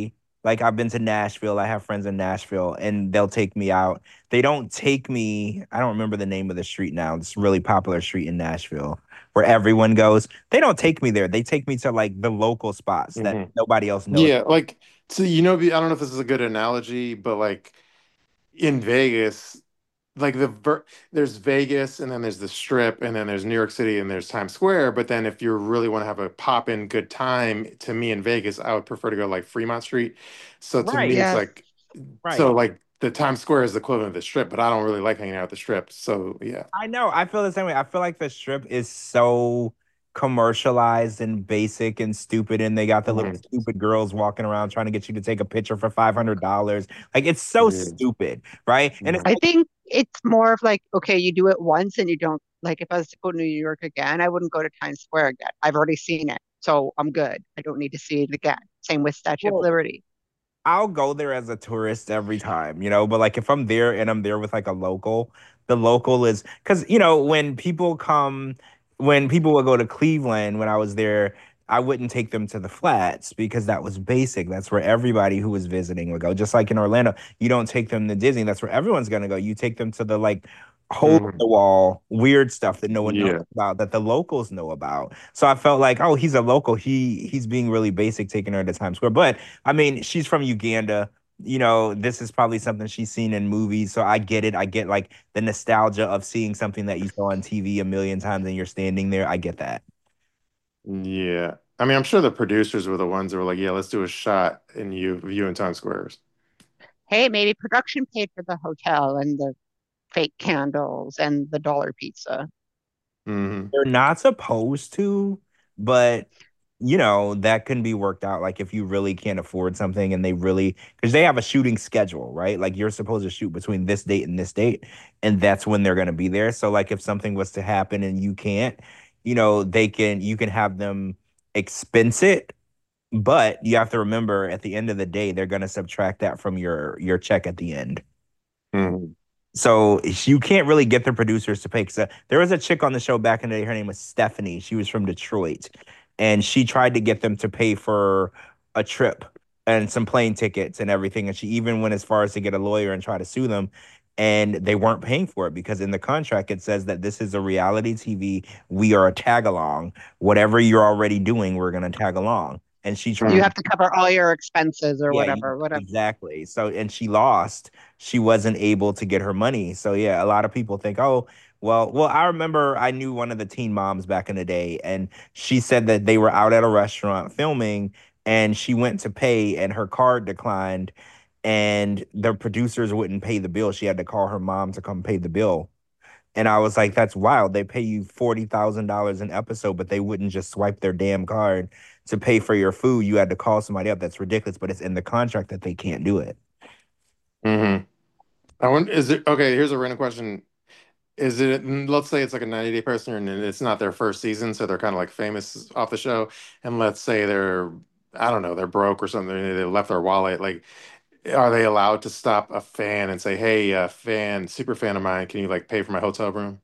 Like I've been to Nashville. I have friends in Nashville, and they'll take me out. They don't take me. I don't remember the name of the street now. It's a really popular street in Nashville where everyone goes. They don't take me there. They take me to like the local spots that Hmm. nobody else knows. Yeah, like so you know, I don't know if this is a good analogy, but like in Vegas, like the ver there's Vegas and then there's the Strip and then there's New York City and there's Times Square. But then if you really want to have a pop-in good time, to me in Vegas, I would prefer to go like Fremont Street. So to me, Right, it's Yes. like so right. like the Times Square is the equivalent of the Strip, but I don't really like hanging out at the Strip. So yeah. I know. I feel the same way. I feel like the strip is so commercialized and basic and stupid, and they got the little Mhm. stupid girls walking around trying to get you to take a picture for five hundred dollars. Like it's so Yeah. stupid, right? And it's Mhm. I think it's more of like, okay, you do it once and you don't like if I was to go to New York again, I wouldn't go to Times Square again. I've already seen it. So I'm good. I don't need to see it again. Same with Statue of well, Liberty. I'll go there as a tourist every time, you know, but like if I'm there and I'm there with like a local, the local is because, you know, when people come, when people would go to Cleveland when I was there, I wouldn't take them to the flats because that was basic. That's where everybody who was visiting would go. Just like in Orlando, you don't take them to Disney. That's where everyone's going to go. You take them to the like hole in Mhm. the wall, weird stuff that no one knows Yeah. about, that the locals know about. So I felt like, oh, he's a local. He he's being really basic taking her to Times Square. But I mean, she's from Uganda. You know, this is probably something she's seen in movies. So I get it. I get like the nostalgia of seeing something that you saw on T V a million times and you're standing there. I get that. Yeah. I mean, I'm sure the producers were the ones that were like, yeah, let's do a shot in you, of you in Times Squares. Hey, maybe production paid for the hotel and the fake candles and the dollar pizza. Hmm. They're not supposed to, but you know, that can be worked out. Like if you really can't afford something and they really, because they have a shooting schedule, right? Like you're supposed to shoot between this date and this date, and that's when they're going to be there. So, like if something was to happen and you can't, you know, they can, you can have them expense it, but you have to remember at the end of the day, they're going to subtract that from your your check at the end. Hmm. So you can't really get the producers to pay. Because uh, there was a chick on the show back in the day. Her name was Stephanie. She was from Detroit, and she tried to get them to pay for a trip and some plane tickets and everything. And she even went as far as to get a lawyer and try to sue them. And they weren't paying for it because in the contract it says that this is a reality T V. We are a tag along. Whatever you're already doing, we're gonna tag along. And she tried You Hmm. have to cover all your expenses or yeah, you, whatever, whatever. exactly. So, and she lost. She wasn't able to get her money. So, yeah, a lot of people think, oh, well, well, I remember I knew one of the teen moms back in the day, and she said that they were out at a restaurant filming, and she went to pay, and her card declined, and the producers wouldn't pay the bill. She had to call her mom to come pay the bill. And I was like, that's wild. They pay you forty thousand dollars an episode, but they wouldn't just swipe their damn card to pay for your food. You had to call somebody up. That's ridiculous, but it's in the contract that they can't do it. Hmm. I wonder, is it okay? Here's a random question. Is it, let's say it's like a ninety day person and it's not their first season, so they're kind of like famous off the show. And let's say they're, I don't know, they're broke or something, they left their wallet. Like, are they allowed to stop a fan and say, hey, uh, fan, super fan of mine, can you like pay for my hotel room?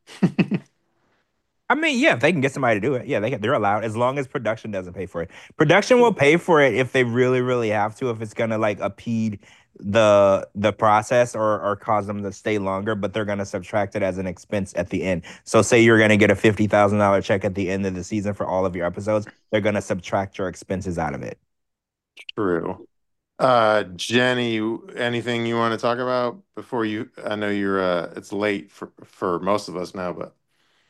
I mean, yeah, if they can get somebody to do it, yeah, they can, they're allowed as long as production doesn't pay for it. Production will pay for it if they really, really have to, if it's gonna like impede the the process or or cause them to stay longer, but they're gonna subtract it as an expense at the end. So say you're gonna get a fifty thousand dollar check at the end of the season for all of your episodes, they're gonna subtract your expenses out of it. True. Uh, Jenny, anything you want to talk about before you? I know you're. Uh, it's late for for most of us now, but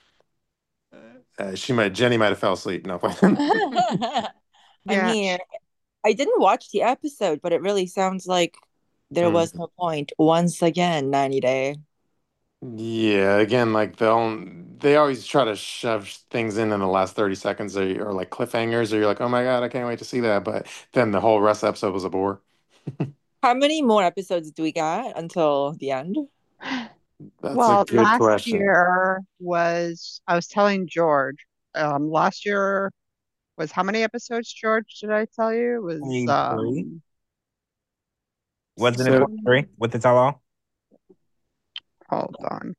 uh, she might. Jenny might have fell asleep. No. I'm Yeah. here. I didn't watch the episode, but it really sounds like there was Mm. no point. Once again, ninety Day. Yeah. Again, like they'll they always try to shove things in in the last thirty seconds, or, or like cliffhangers, or you're like, oh my God, I can't wait to see that. But then the whole rest of the episode was a bore. How many more episodes do we got until the end? That's a Well, good last question. year was, I was telling George, um, last year was how many episodes, George, did I tell you? It was twenty-three? um Wasn't it So mm, twenty-three with the tell all? hold on.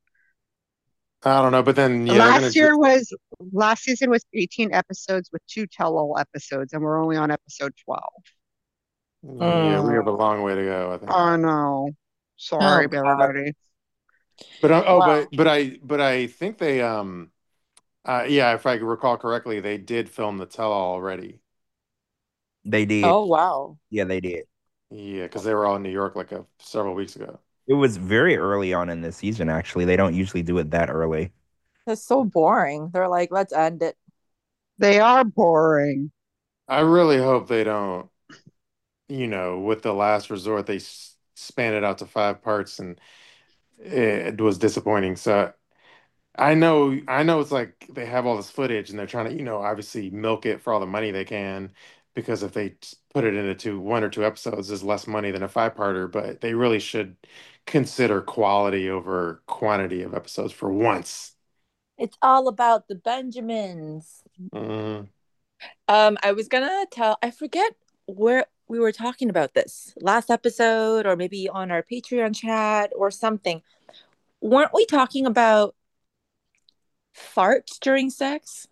I don't know, but then yeah, they're gonna. Last year was last season was eighteen episodes with two tell-all episodes, and we're only on episode twelve. Yeah, we have a Mm. long way to go, I think. Oh no. Oh Sorry, God. everybody. But uh, oh, but Wow. but I but I think they um uh yeah, if I recall correctly, they did film the tell-all already. They did. Oh wow. Yeah, they did. Yeah, because they were all in New York like a, several weeks ago. It was very early on in the season, actually. They don't usually do it that early. That's so boring. They're like, let's end it. They are boring. I really hope they don't, you know, with the last resort, they s- span it out to five parts and it was disappointing. So I know, I know it's like they have all this footage and they're trying to, you know, obviously milk it for all the money they can because if they t- put it into two, one or two episodes, is less money than a five-parter, but they really should consider quality over quantity of episodes for once. It's all about the Benjamins. Mm. Um, I was gonna tell, I forget where we were talking about this last episode, or maybe on our Patreon chat or something. Weren't we talking about farts during sex?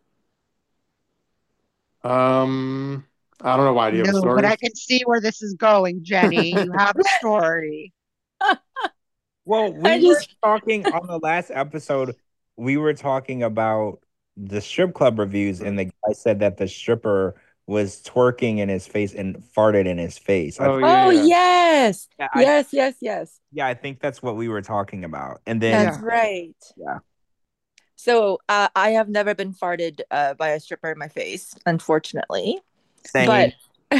Um, I don't know why. Do you have a No, but story? I can see where this is going, Jenny. You have a story. Well, we I were just, talking on the last episode, we were talking about the strip club reviews, and the guy said that the stripper was twerking in his face and farted in his face. I Oh yeah, oh, yeah. yes. yeah, I Yes, yes, yes. yeah, I think that's what we were talking about. And then That's Yeah. right. yeah, So uh, I have never been farted uh, by a stripper in my face, unfortunately. But same.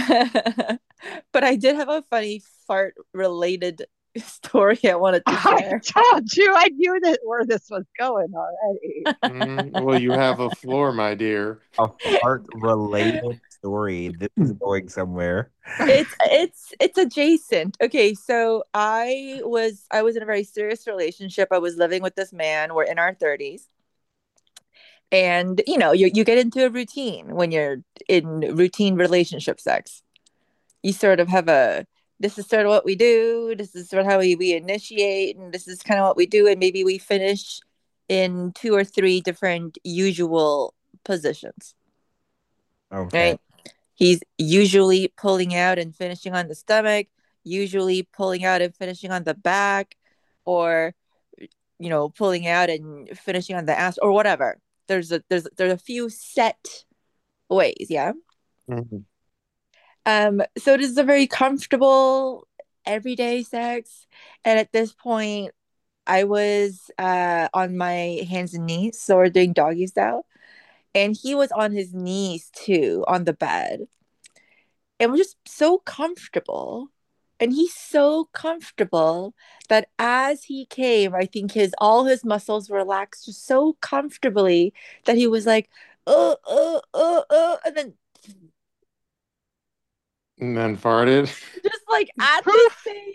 but I did have a funny fart related story I wanted to I share. told you I knew that where this was going already. Mm, well, you have a floor, my dear. A fart related story. This is going somewhere. It's it's it's adjacent. Okay, so I was I was in a very serious relationship. I was living with this man. We're in our thirties. And you know, you you get into a routine when you're in routine relationship sex. You sort of have a this is sort of what we do, this is sort of how we, we initiate, and this is kind of what we do, and maybe we finish in two or three different usual positions, Okay. right? He's usually pulling out and finishing on the stomach, usually pulling out and finishing on the back, or you know, pulling out and finishing on the ass, or whatever. There's a there's there's a few set ways, yeah. Mhm. Um, so it is a very comfortable everyday sex. And at this point, I was uh on my hands and knees, so we're doing doggy style. And he was on his knees too, on the bed. And we're just so comfortable. And he's so comfortable that as he came, I think his all his muscles relaxed just so comfortably that he was like, uh, uh, uh, uh, and then And then farted. just like at the Proof. same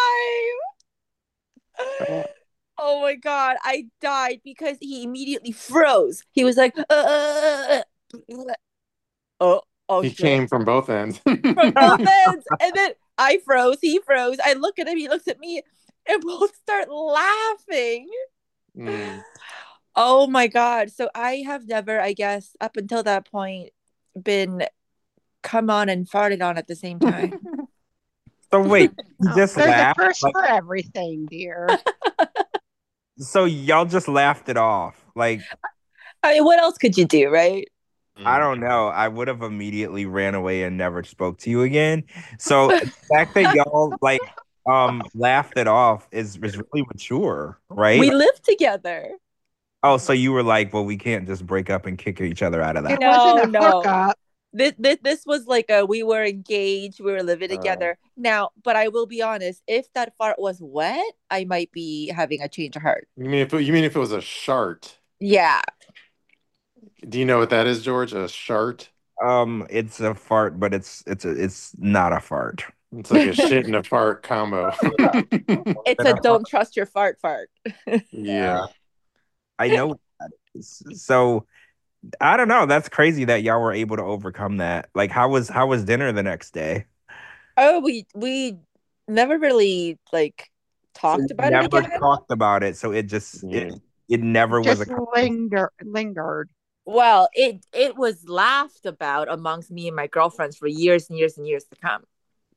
time. Oh my God, I died because he immediately froze. He was like, uh, uh, uh, uh. oh, oh He shit, came from both ends. from both ends. And then I froze, he froze. I look at him, he looks at me, and both start laughing. Mm. Oh my God. So I have never, I guess, up until that point, been come on and farted on at the same time. So wait, you Oh, just there's a laughed? first Like, for everything, dear. so y'all just laughed it off. Like, I mean, what else could you do, right? I Mm. don't know. I would have immediately ran away and never spoke to you again. So the fact that y'all like um laughed it off is is really mature, right? We live together. Oh, so you were like, well, we can't just break up and kick each other out of It that. wasn't No, a no. hookup. This, this this was like a we were engaged, we were living Uh, together. Now, but I will be honest, if that fart was wet, I might be having a change of heart. you mean if it, you mean if it was a shart? Yeah. Do you know what that is, George? A shart? Um, it's a fart, but it's it's a, it's not a fart. It's like a shit and a fart combo. It's Been a a fart. don't trust your fart fart. Yeah. I know what that is. So I don't know. That's crazy that y'all were able to overcome that. Like, how was how was dinner the next day? Oh, we we never really like So talked you about it never again. talked about it. So it just it Yeah. it never was a Just conversation. linger lingered. Well, it it was laughed about amongst me and my girlfriends for years and years and years to come.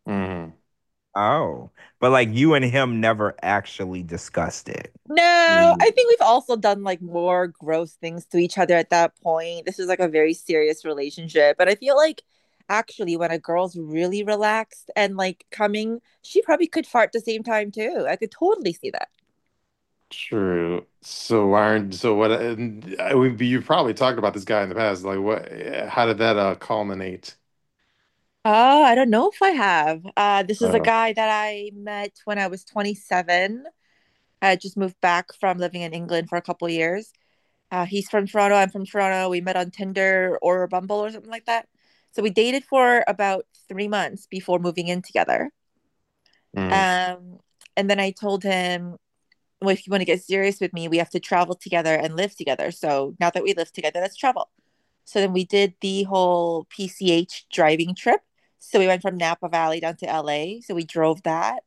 Hmm. Oh, but like you and him never actually discussed it. No, Mm. I think we've also done like more gross things to each other at that point. This is like a very serious relationship. But I feel like actually when a girl's really relaxed and like coming, she probably could fart at the same time too. I could totally see that. True. So why aren't so what? And I would be, you probably talked about this guy in the past. Like what? How did that uh culminate? Oh, I don't know if I have. Uh, this is a Uh, guy that I met when I was twenty-seven. I had just moved back from living in England for a couple years. Uh, he's from Toronto. I'm from Toronto. We met on Tinder or Bumble or something like that. So we dated for about three months before moving in together. mm, Um, and then I told him, well, if you want to get serious with me, we have to travel together and live together. So now that we live together, let's travel. So then we did the whole P C H driving trip. So we went from Napa Valley down to L A. So we drove that.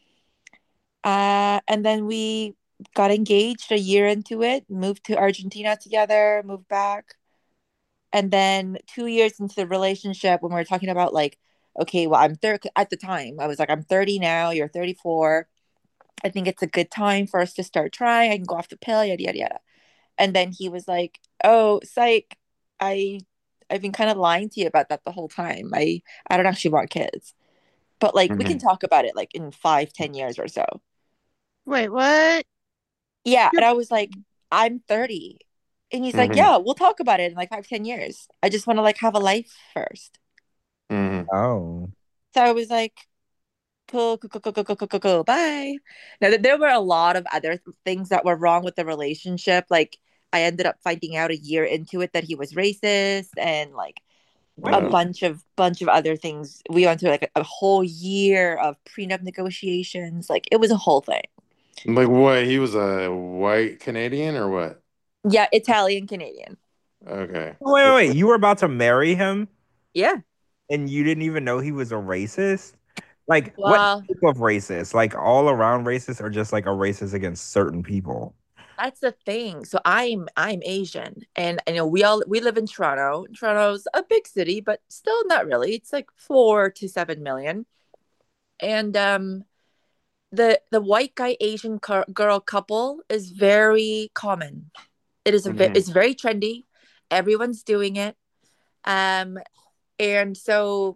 Uh, and then we got engaged a year into it, moved to Argentina together, moved back. And then two years into the relationship, when we were talking about like, okay, well, I'm thirty at the time, I was like, I'm thirty now, you're thirty-four. I think it's a good time for us to start trying. I can go off the pill, yada yada yada. And then he was like, "Oh, psych, I I've been kind of lying to you about that the whole time. I I don't actually want kids, but like we can mm, talk about it like in five, ten years or so." Wait, what? Yeah, You're and I was like, "I'm thirty." And he's like, mm, "Yeah, we'll talk about it in like five, ten years. I just want to like have a life first." mm, Oh. So I was like, cool, cool, cool, cool, cool, cool, cool, cool, bye. Now, there were a lot of other things that were wrong with the relationship. Like, I ended up finding out a year into it that he was racist and like a uh, Wait. bunch of bunch of other things. We went through like a, a whole year of prenup negotiations. Like, it was a whole thing. like what? He was a white Canadian or what? Yeah, Italian Canadian. Okay. Wait, wait, wait. You were about to marry him Yeah. and you didn't even know he was a racist? Like, what Well, type of racist? Like all around racist or just like a racist against certain people? that's the thing. So I'm I'm Asian, and you know we all we live in Toronto. Toronto's a big city, but still not really. It's like four to seven million. And um, the the white guy Asian cur- girl couple is very common. It is a ve- Hmm. it's very trendy. Everyone's doing it. Um, and so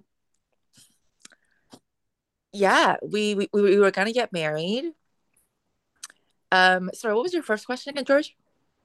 yeah, we we, we were gonna get married. Um, sorry, what was your first question again, George?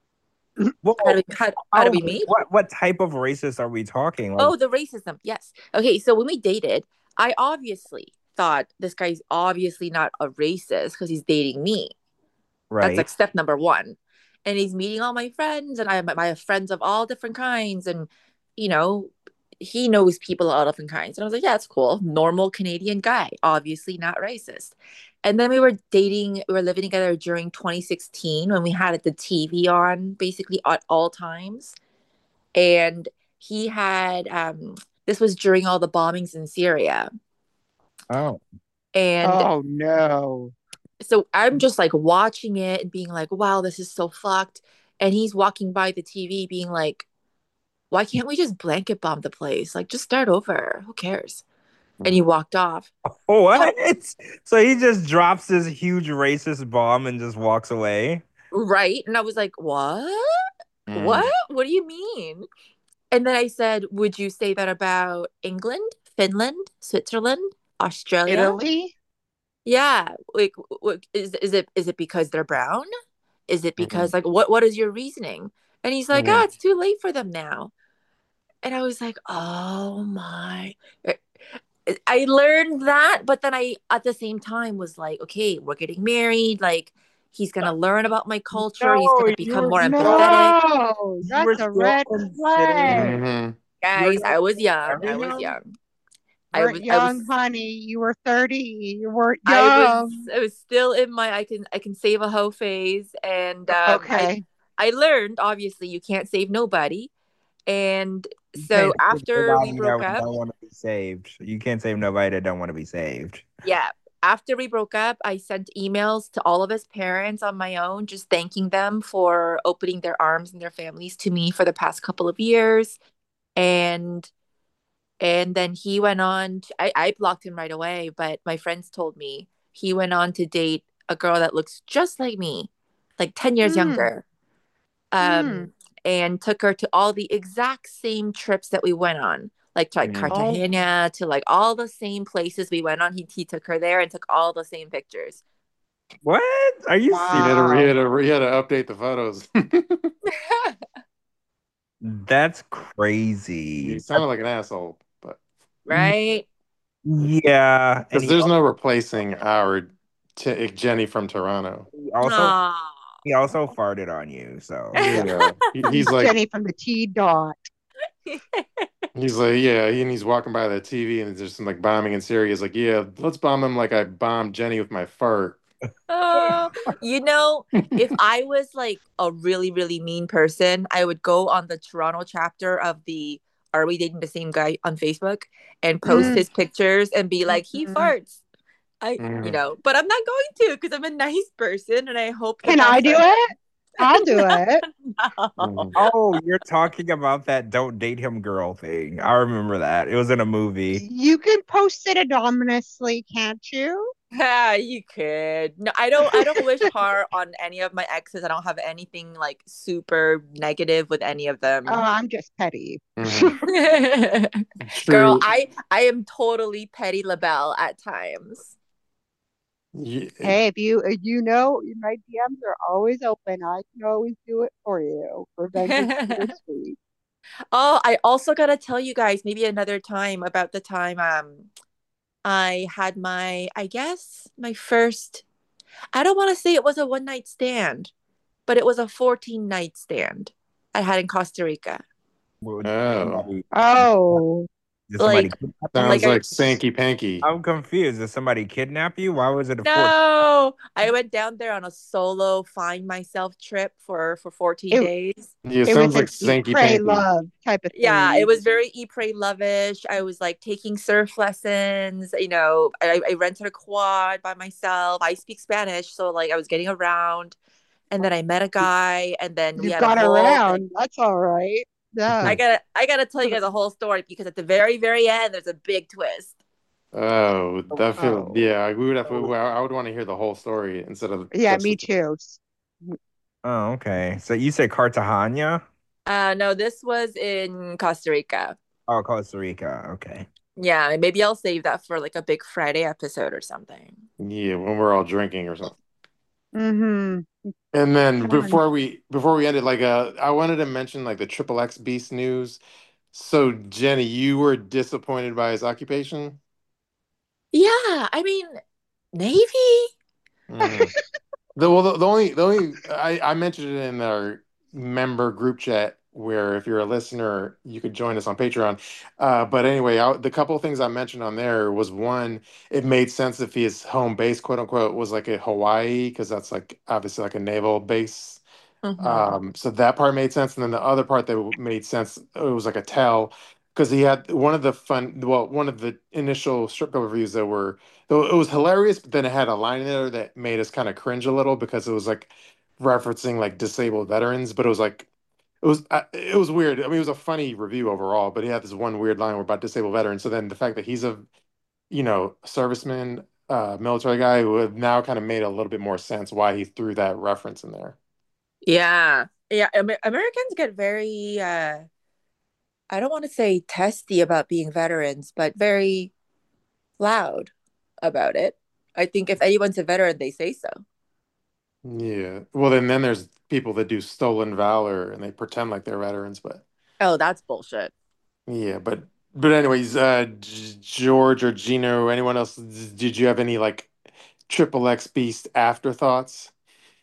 How Well, do we how, how do how we meet? what what type of racist are we talking? Like, Oh, the racism. Yes. Okay. So when we dated, I obviously thought this guy's obviously not a racist because he's dating me. That's right? like step number one. And he's meeting all my friends, and I have, I have friends of all different kinds. And, you know, he knows people of all different kinds. And I was like, yeah, that's cool. Normal Canadian guy, obviously not racist. And then we were dating, we were living together during twenty sixteen when we had the T V on basically at all times. And he had um this was during all the bombings in Syria. Oh. And oh no. so I'm just like watching it and being like, wow, this is so fucked. And he's walking by the T V being like, why can't we just blanket bomb the place? Like, just start over. Who cares? And he walked off. What? So he just drops this huge racist bomb and just walks away? Right. And I was like, what? What? Mm. What do you mean? And then I said, would you say that about England, Finland, Switzerland, Australia? Italy? Yeah, like what is is it is it because they're brown? Is it Mm. because like what what is your reasoning? And he's like, "Ah, Mm. it's too late for them now." And I was like, "Oh my." I learned that, but then I at the same time was like, "Okay, we're getting married, like he's going to learn about my culture, he's going No, to you become were more still empathetic." No, you that's were a still red flag. considering Hmm. you were Guys, gonna I was still young. I marry was him? young. You I weren't was I was young, honey. You were thirty. You weren't I was young. I was still in my I can I can save a hoe phase, and um I Okay. I learned obviously you can't save nobody. And You so can't save after we nobody broke that up, don't want to be saved. You can't save nobody that don't want to be saved. yeah, after we broke up, I sent emails to all of his parents on my own, just thanking them for opening their arms and their families to me for the past couple of years. And And then he went on to, I, I blocked him right away, but my friends told me he went on to date a girl that looks just like me, like ten years Hmm. younger. Hmm. Um, and took her to all the exact same trips that we went on, like to like Mm. Oh, Cartagena, to like all the same places we went on. He he took her there and took all the same pictures. What? Are you He serious? had to, he wow. had to, he had to update the photos. That's He crazy. sounded like an asshole, but Right? Yeah, and because he there's no replacing our T Jenny from Toronto. also Aww. he also farted on you. So yeah. Yeah, he, he's like Jenny from the T dot. he's like yeah, he, and he's walking by the T V and there's some like bombing in Syria. He's like, yeah, let's bomb him like I bombed Jenny with my fart. Oh, you know, if I was like a really, really mean person, I would go on the Toronto chapter of the Are We Dating the Same Guy on Facebook and post Mm, his pictures and be like, he mhm. farts. I, you Mhm. know, but I'm not going to because I'm a nice person and I hope that Can that I do friend. it? I'll do it. Mhm. No. Oh, you're talking about that "Don't Date Him" girl thing. I remember that. It was in a movie. You can post it anonymously, can't you? Yeah, you could. No, I don't I don't wish harm on any of my exes. I don't have anything like super negative with any of Oh, them. I'm just petty. Mhm. Girl, True. I I am totally Petty LaBelle at times. Ye- Hey, if you if you know my D Ms are always open, I can always do it for you. Revenge is bittersweet. Oh, I also gotta tell you guys maybe another time about the time um I had my I guess my first I don't want to say it was a one night stand, but it was a fourteen night stand I had in Costa Rica. Would Oh, somebody Oh, did somebody Like kidnap you? sounds like I like Sankey Panky. I'm confused. Did somebody kidnap you? Why was it a fort? no, I went down there on a solo find myself trip for for fourteen it days. Yeah, it was sounds an like eat, Sankey pray, Panky. love type of Yeah, it thing. was very eat, pray, lovish. I was like taking surf lessons. You know, I, I rented a quad by myself. I speak Spanish, so like I was getting around. And then I met a guy, and then we You had a got whole thing. around. That's all right. I Yeah. gotta, I gotta tell you guys a whole story because at the very, very end, there's a big twist. Oh, that feel Oh, yeah. We would have. I would want to hear the whole story instead of yeah, just. me too. Oh, okay. So you said Cartagena? Uh, no, this was in Costa Rica. Oh, Costa Rica. Okay. Yeah, maybe I'll save that for like a big Friday episode or something. Yeah, when we're all drinking or something. Mm-hmm. And then Fun. before we before we ended, like uh, I wanted to mention like the Triple X Beast news. So Jenny, you were disappointed by his occupation. Yeah, I mean, Navy. Hmm. The well, the, the only the only I I mentioned it in our member group chat where if you're a listener, you could join us on Patreon. Uh, but anyway, I, the couple of things I mentioned on there was one, it made sense if his home base, quote unquote, was like a Hawaii because that's like obviously like a naval base. Mm-hmm. Um, so that part made sense, and then the other part that w- made sense, it was like a tell because he had one of the fun, well, one of the initial strip club reviews that were, though it was hilarious, but then it had a line in there that made us kind of cringe a little because it was like referencing like disabled veterans, but it was like it was uh, it was weird. I mean, it was a funny review overall, but he had this one weird line about disabled veterans. So then the fact that he's a you know serviceman, uh, military guy, who have now kind of made a little bit more sense why he threw that reference in there. Yeah, yeah. Amer Americans get very, uh, I don't want to say testy about being veterans, but very loud about it. I think if anyone's a veteran, they say so. Yeah. Well, then then there's people that do stolen valor and they pretend like they're veterans, but Oh, that's bullshit. yeah, but but anyways, uh G- George or Gino or anyone else, d- did you have any like triple X Beast afterthoughts?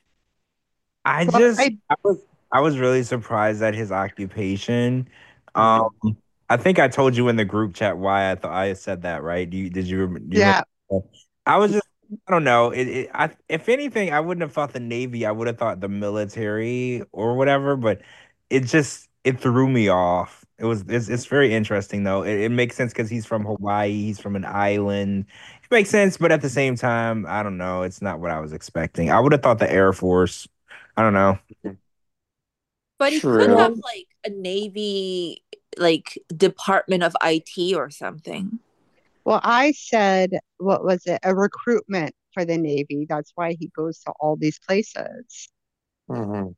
I Well, just I I was I was really surprised at his occupation. Um, Mm. I think I told you in the group chat why I thought I said that, right? Do you did you, rem- do you remember? yeah. I was just I don't know. It, it I if anything, I wouldn't have thought the Navy. I would have thought the military or whatever, but it just it threw me off. It was it's, it's very interesting though. It, it makes sense because he's from Hawaii. He's from an island. It makes sense, but at the same time, I don't know. It's not what I was expecting. I would have thought the Air Force. I don't know. But he could True. have Well, like a Navy like department of I T or something. Well, I said, what was it? A recruitment for the Navy. That's why he goes to all these places, Mhm.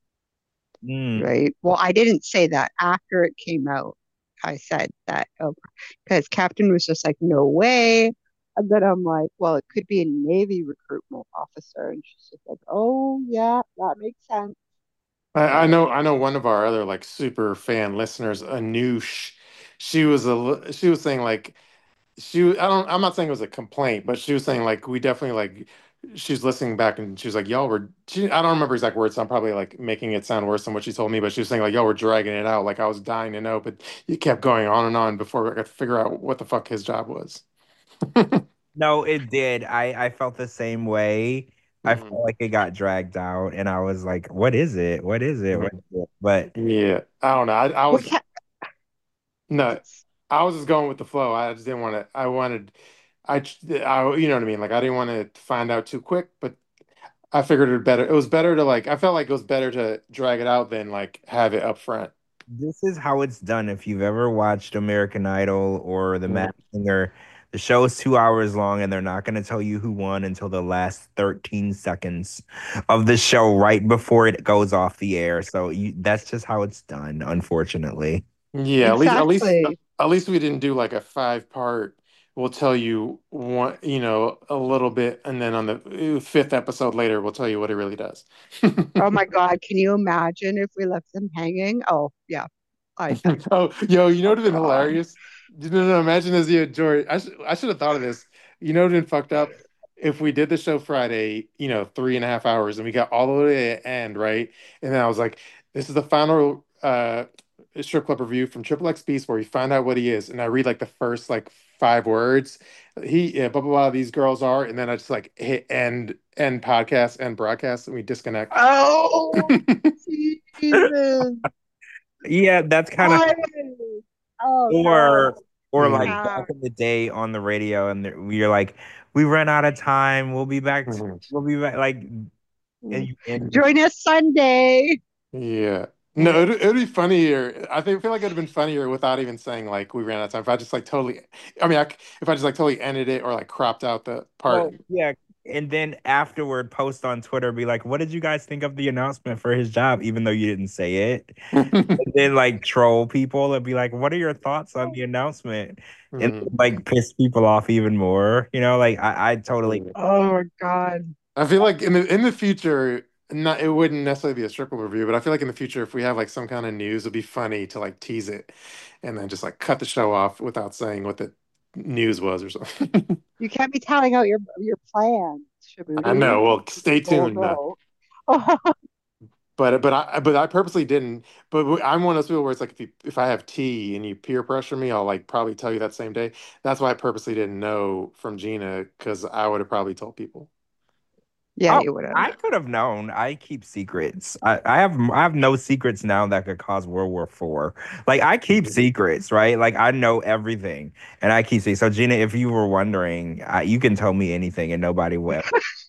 Mm. right? Well, I didn't say that after it came out. I said that because Captain was just like, no way. And then I'm like, well, it could be a Navy recruitment officer. And she's just like, oh, yeah, that makes sense. I, I But know I know one of our other like super fan listeners, Anoush, she was a li- she was saying like she I don't I'm not saying it was a complaint, but she was saying like we definitely like she was listening back and she was like y'all were she, I don't remember exact words, so I'm probably like making it sound worse than what she told me, but she was saying like y'all were dragging it out like I was dying to know, but you kept going on and on before I got to figure out what the fuck his job was. No, it did. I I felt the same way. I felt Mhm. like it got dragged out, and I was like, "What is it? What is it? What Mhm. is it?" But Yeah, I don't know. I, I we was can't, no, it's, I was just going with the flow. I just didn't want to. I wanted, I, I, you know what I mean. Like I didn't want to find out too quick, but I figured it better. It was better to like. I felt like it was better to drag it out than like have it up front. this is how it's done. If you've ever watched American Idol or The Mhm. Masked Singer, the show is two hours long, and they're not going to tell you who won until the last thirteen seconds of the show, right before it goes off the air. So you, that's just how it's done, unfortunately. Yeah, at least, at least, exactly. at least we didn't do like a five part. We'll tell you one, you know, a little bit, and then on the uh, fifth episode later, we'll tell you what it really does. Oh my God, can you imagine if we left them hanging? Oh, yeah, I bet. Oh, yo, you know Oh what would have been God. hilarious? No, no, no, imagine this, you, George. I should, I should have thought of this. You know what would have been fucked up? If we did the show Friday, you know, three and a half hours, and we got all the way to the end, right? And then I was like, this is the final uh strip club review from Triple X Beast where we find out what he is. And I read like the first like five words. He, yeah, blah, blah, blah, these girls are. And then I just like hit end, end podcast, end broadcast, and we disconnect. Oh, Jesus. Yeah, that's kind of Why? Oh God. or or like Mhm. back Cat. in the day on the radio, and there- we're like, we ran out of time. We'll be back. t- Mhm. We'll be back. Like, and you end the Join us Sunday. Yeah. No, it it'd be funnier. I think feel like it'd have been funnier without even saying like we ran out of time. If I just like totally, I mean, I, c- if I just like totally ended it or like cropped out the part. well, yeah. And then afterward, post on Twitter, be like, "What did you guys think of the announcement for his job?" Even though you didn't say it, and then like troll people and be like, "What are your thoughts on the announcement?" And Mhm. like piss people off even more. You know, like I, I totally. Oh my God. I feel like in the in the future, not it wouldn't necessarily be a stripper review, but I feel like in the future, if we have like some kind of news, it'd be funny to like tease it and then just like cut the show off without saying what the news was or something. You can't be telling out your your plans, I Shabuti. know. Well, stay People tuned. Uh, will know. But but I but I purposely didn't. But w- I'm one of those people where it's like if you if I have tea and you peer pressure me, I'll like probably tell you that same day. That's why I purposely didn't know from Gina because I would have probably told people. Yeah, Oh, you would have. I could have known. I keep secrets. I, I have I have no secrets now that could cause World War Four. Like I keep Mhm. secrets, right? Like I know everything, and I keep secrets. So Gina, if you were wondering, I, you can tell me anything, and nobody will.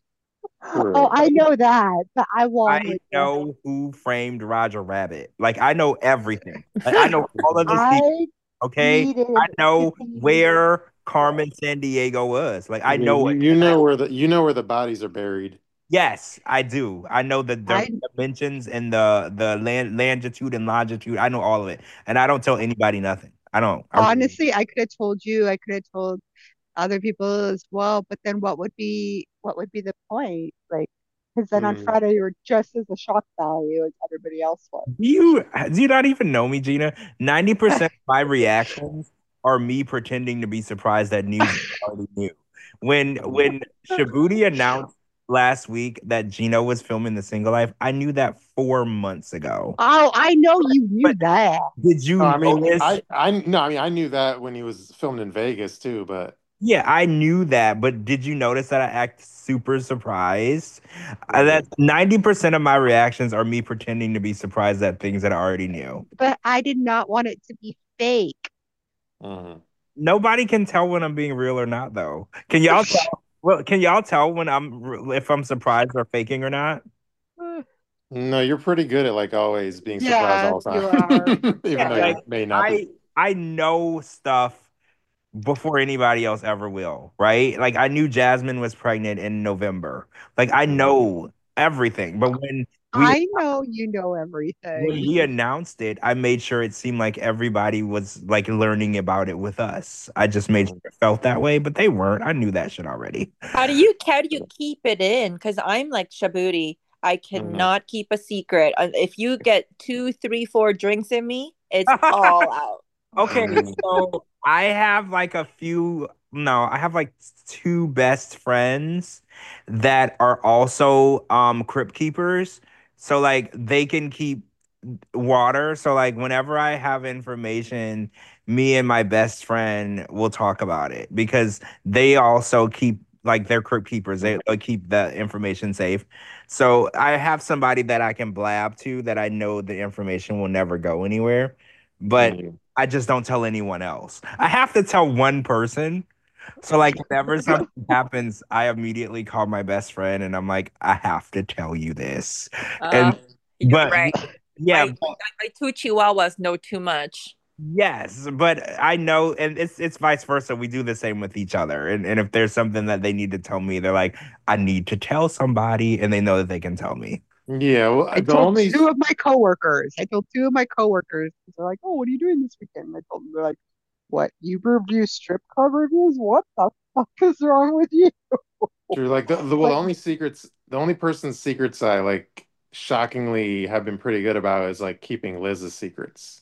Oh, True. I know that, but I I wanted to. know who framed Roger Rabbit. Like I know everything. Like, I know all of the secrets. I Okay, I needed to know be. where Carmen Sandiego was. Like I Yeah, know you, it. you know where the you know where the bodies are buried. Yes, I do. I know the, the I dimensions and the the land longitude and longitude. I know all of it, and I don't tell anybody nothing. I don't. I really. honestly, I could have told you. I could have told other people as well. But then, what would be what would be the point? Like, because then on Mm. Friday you were just as a shock value as everybody else was. Do you do you not even know me, Gina? Ninety percent of my reactions are me pretending to be surprised that news I already knew. When Mhm. when Shabuti announced last week that Gino was filming The Single Life, I knew that four months ago. Oh, I know you knew But that. did Oh, you I mean, notice? I I no, I mean, I knew that when he was filmed in Vegas too, but Yeah, I knew that, but did you notice that I act super surprised? Uh, Mhm. That's ninety percent of my reactions are me pretending to be surprised at things that I already knew. But I did not want it to be fake. Mhm. Nobody can tell when I'm being real or not, though. Can y'all tell? Well, can y'all tell when I'm if I'm surprised or faking or not? No, you're pretty good at like always being surprised Yes, all the you are. time, even Yeah, though like Yes. you may not be. I I know stuff before anybody else ever will, right? Like I knew Jasmine was pregnant in November. Like I Mhm. know everything. But when we I know you know when everything. we announced it, I made sure it seemed like everybody was like learning about it with us. I just made sure Mhm. it felt that way, but they weren't. I knew that shit already. How do you how do you keep it in? Because I'm like Shabuti. I Mhm. cannot keep a secret. Uh, If you get two, three, four drinks in me, it's all out. Okay, Mhm. so I have like a few, no, I have like two best friends that are also um crypt keepers. So like they can keep water. So like whenever I have information, me and my best friend will talk about it because they also keep like they're crypt keepers. They, they keep the information safe. So I have somebody that I can blab to that I know the information will never go anywhere. But Mhm. I just don't tell anyone else. I have to tell one person. So like whenever something happens, I immediately call my best friend and I'm like, I have to tell you this. Uh, And you're but right. yeah, My but my two chihuahuas know too much. yes, but I know and it's it's vice versa. We do the same with each other. And and if there's something that they need to tell me, they're like, I need to tell somebody, and they know that they can tell me. Yeah, I well, the told only two of my coworkers. I told two of my coworkers. They're like, "Oh, what are you doing this weekend?" And I told them, they're like, "What? You review strip club reviews? What the fuck is wrong with you?" true, like the, the well, the Like, only secrets, the only person's secrets I like shockingly have been pretty good about is like keeping Liz's secrets.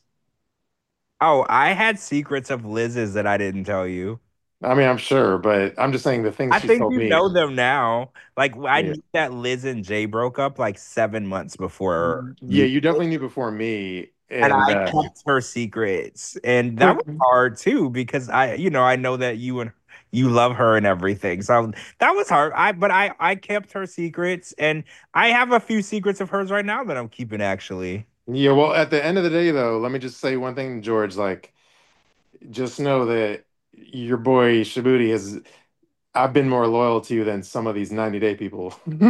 Oh, I had secrets of Liz's that I didn't tell you. I mean, I'm sure, but I'm just saying the things I she's think told you me. know them now. Like I Yeah. knew that Liz and Jay broke up like seven months before Yeah, you, you definitely knew before me, and and I uh kept her secrets, and that quick. was hard too because I, you know, I know that you and you love her and everything. So that was hard. I, but I, I kept her secrets, and I have a few secrets of hers right now that I'm keeping actually. Yeah, well, at the end of the day, though, let me just say one thing, George. Like, just know that your boy Shibuti has. I've been more loyal to you than some of these ninety day people.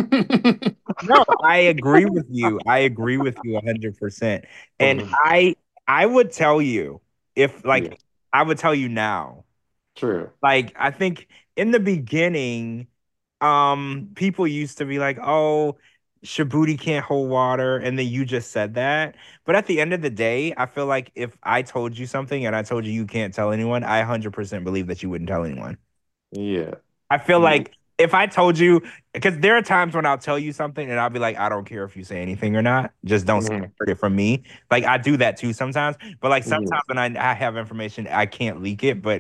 No, I agree with you. I agree with you one hundred percent. And Mhm. I, I would tell you if Yeah, like I would tell you now. true. Like I think in the beginning, um, people used to be like, "Oh, Shabuti can't hold water," and then you just said that. But at the end of the day, I feel like if I told you something and I told you you can't tell anyone, I one hundred percent believe that you wouldn't tell anyone. Yeah. I feel Yeah. like if I told you, because there are times when I'll tell you something and I'll be like, I don't care if you say anything or not. Just don't Mhm. heard it from me. Like I do that too sometimes. But like Yeah. sometimes when I, I have information, I can't leak it. But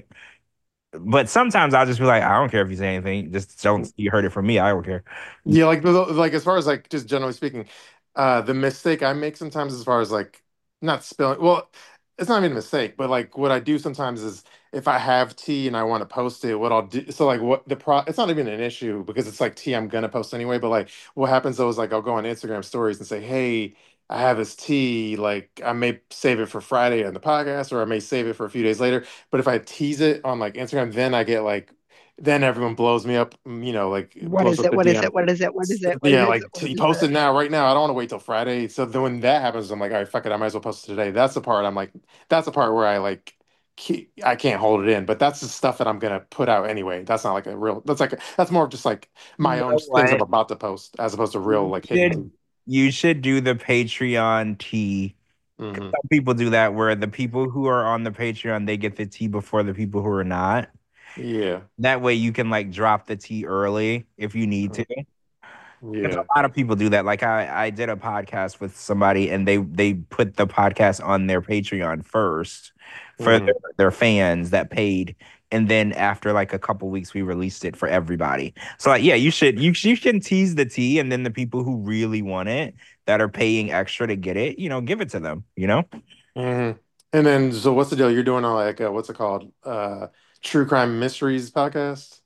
but sometimes I'll just be like, I don't care if you say anything. Just don't you heard it from me. I don't care. Yeah, like the, like as far as like just generally speaking, uh the mistake I make sometimes as far as like not spilling, well, it's not even a mistake, but like what I do sometimes is if I have tea and I want to post it, what I'll do, so like what the pro it's not even an issue because it's like tea I'm gonna post anyway, but like what happens though is like I'll go on Instagram stories and say, "Hey, I have this tea, like I may save it for Friday on the podcast or I may save it for a few days later." But if I tease it on like Instagram, then I get like then everyone blows me up, mm, you know, like what blows is up it? the What is D M. it? What is it? What is it? What Yeah, is it? like What t- is post it? it now, right now. I don't want to wait till Friday. So then when that happens, I'm like, all right, fuck it. I might as well post it today. That's the part I'm like, that's the part where I like, keep, I can't hold it in. But that's the stuff that I'm gonna put out anyway. That's not like a real. That's like that's more of just like You my own know things I'm what? about to post, as opposed to real You like hidden should tea. you should do the Patreon tea. Hmm. Some people do that where the people who are on the Patreon they get the tea before the people who are not. Yeah. That way you can like drop the tea early if you need to. Because Yeah. a lot of people do that. Like I, I did a podcast with somebody and they they put the podcast on their Patreon first for their, Hmm. their fans that paid. And then after like a couple weeks, we released it for everybody. So like, yeah, you should you, you can tease the tea, and then the people who really want it that are paying extra to get it, you know, give it to them, you know? Hmm. And then, so what's the deal? You're doing a, like a, what's it called? Uh, True Crime Mysteries podcast.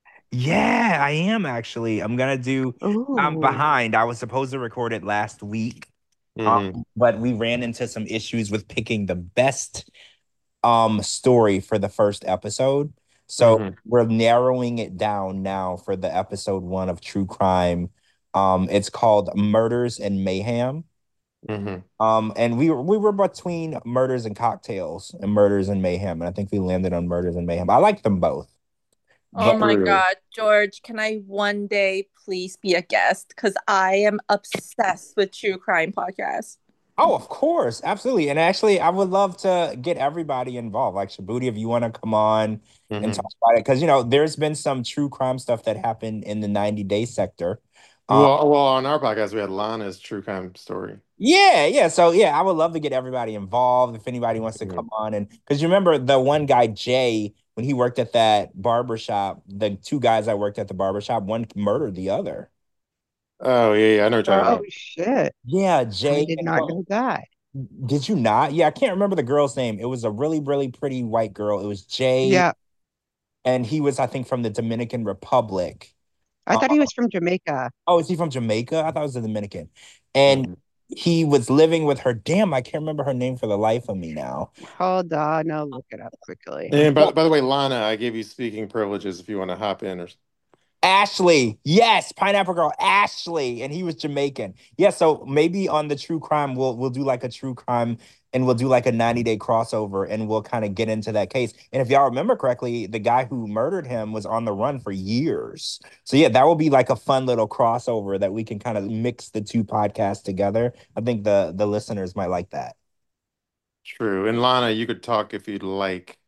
Yeah, I am actually. I'm gonna do I'm Oh, behind. I was supposed to record it last week. Um, Hmm. but we ran into some issues with picking the best um story for the first episode. So Hmm. we're narrowing it down now for the episode one of True Crime Um, it's called Murders and Mayhem. Hmm. Um, and we were we were between Murders and Cocktails and Murders and Mayhem, and I think we landed on Murders and Mayhem. I like them both, Oh but my True. God, George, can I one day please be a guest? Because I am obsessed with true crime podcasts. oh, of course, absolutely. And actually, I would love to get everybody involved. Like Shabuti, if you want to come on and talk Hmm. about it, because you know, there's been some true crime stuff that happened in the ninety day sector. Um, Well, well, on our podcast, we had Lana's true crime story. yeah, yeah. So yeah, I would love to get everybody involved if anybody wants to Mhm. come on. And because you remember the one guy, Jay, when he worked at that barber shop, the two guys that worked at the barber shop, one murdered the other. Oh yeah, yeah, I know what you're talking Oh about. shit. Yeah, I Jay. did And not well, know that. did you not? Yeah, I can't remember the girl's name. It was a really, really pretty white girl. It was Jay, Yeah. and he was, I think, from the Dominican Republic. I Uh, thought he was from Jamaica. oh, is he from Jamaica? I thought it was the Dominican. And Mhm. he was living with her. Damn, I can't remember her name for the life of me now. Hold on, I'll look it up quickly. And by, Well, by the way, Lana, I gave you speaking privileges if you want to hop in or. Ashley, yes, Pineapple Girl, Ashley, and he was Jamaican. Yeah, so maybe on the true crime, we'll we'll do like a true crime and we'll do like a ninety day crossover and we'll kind of get into that case. And if y'all remember correctly, the guy who murdered him was on the run for years. So yeah, that will be like a fun little crossover that we can kind of mix the two podcasts together. I think the the listeners might like that. True. And Lana, you could talk if you'd like.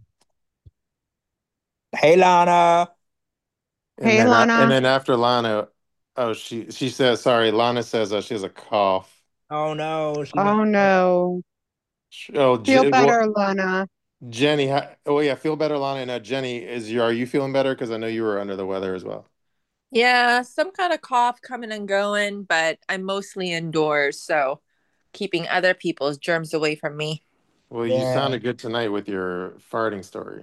Hey Lana. And Hey, then uh, and Lana. then after Lana, oh she she says sorry. Lana says uh, she has a cough. Oh no, she's Oh no. Sh- Oh, Feel J well, better, Lana. Jenny. Ha oh yeah, feel better, Lana. And uh, Jenny, is you are you feeling better? Because I know you were under the weather as well. Yeah, some kind of cough coming and going, but I'm mostly indoors, so keeping other people's germs away from me. Well, you yeah. sounded good tonight with your farting story.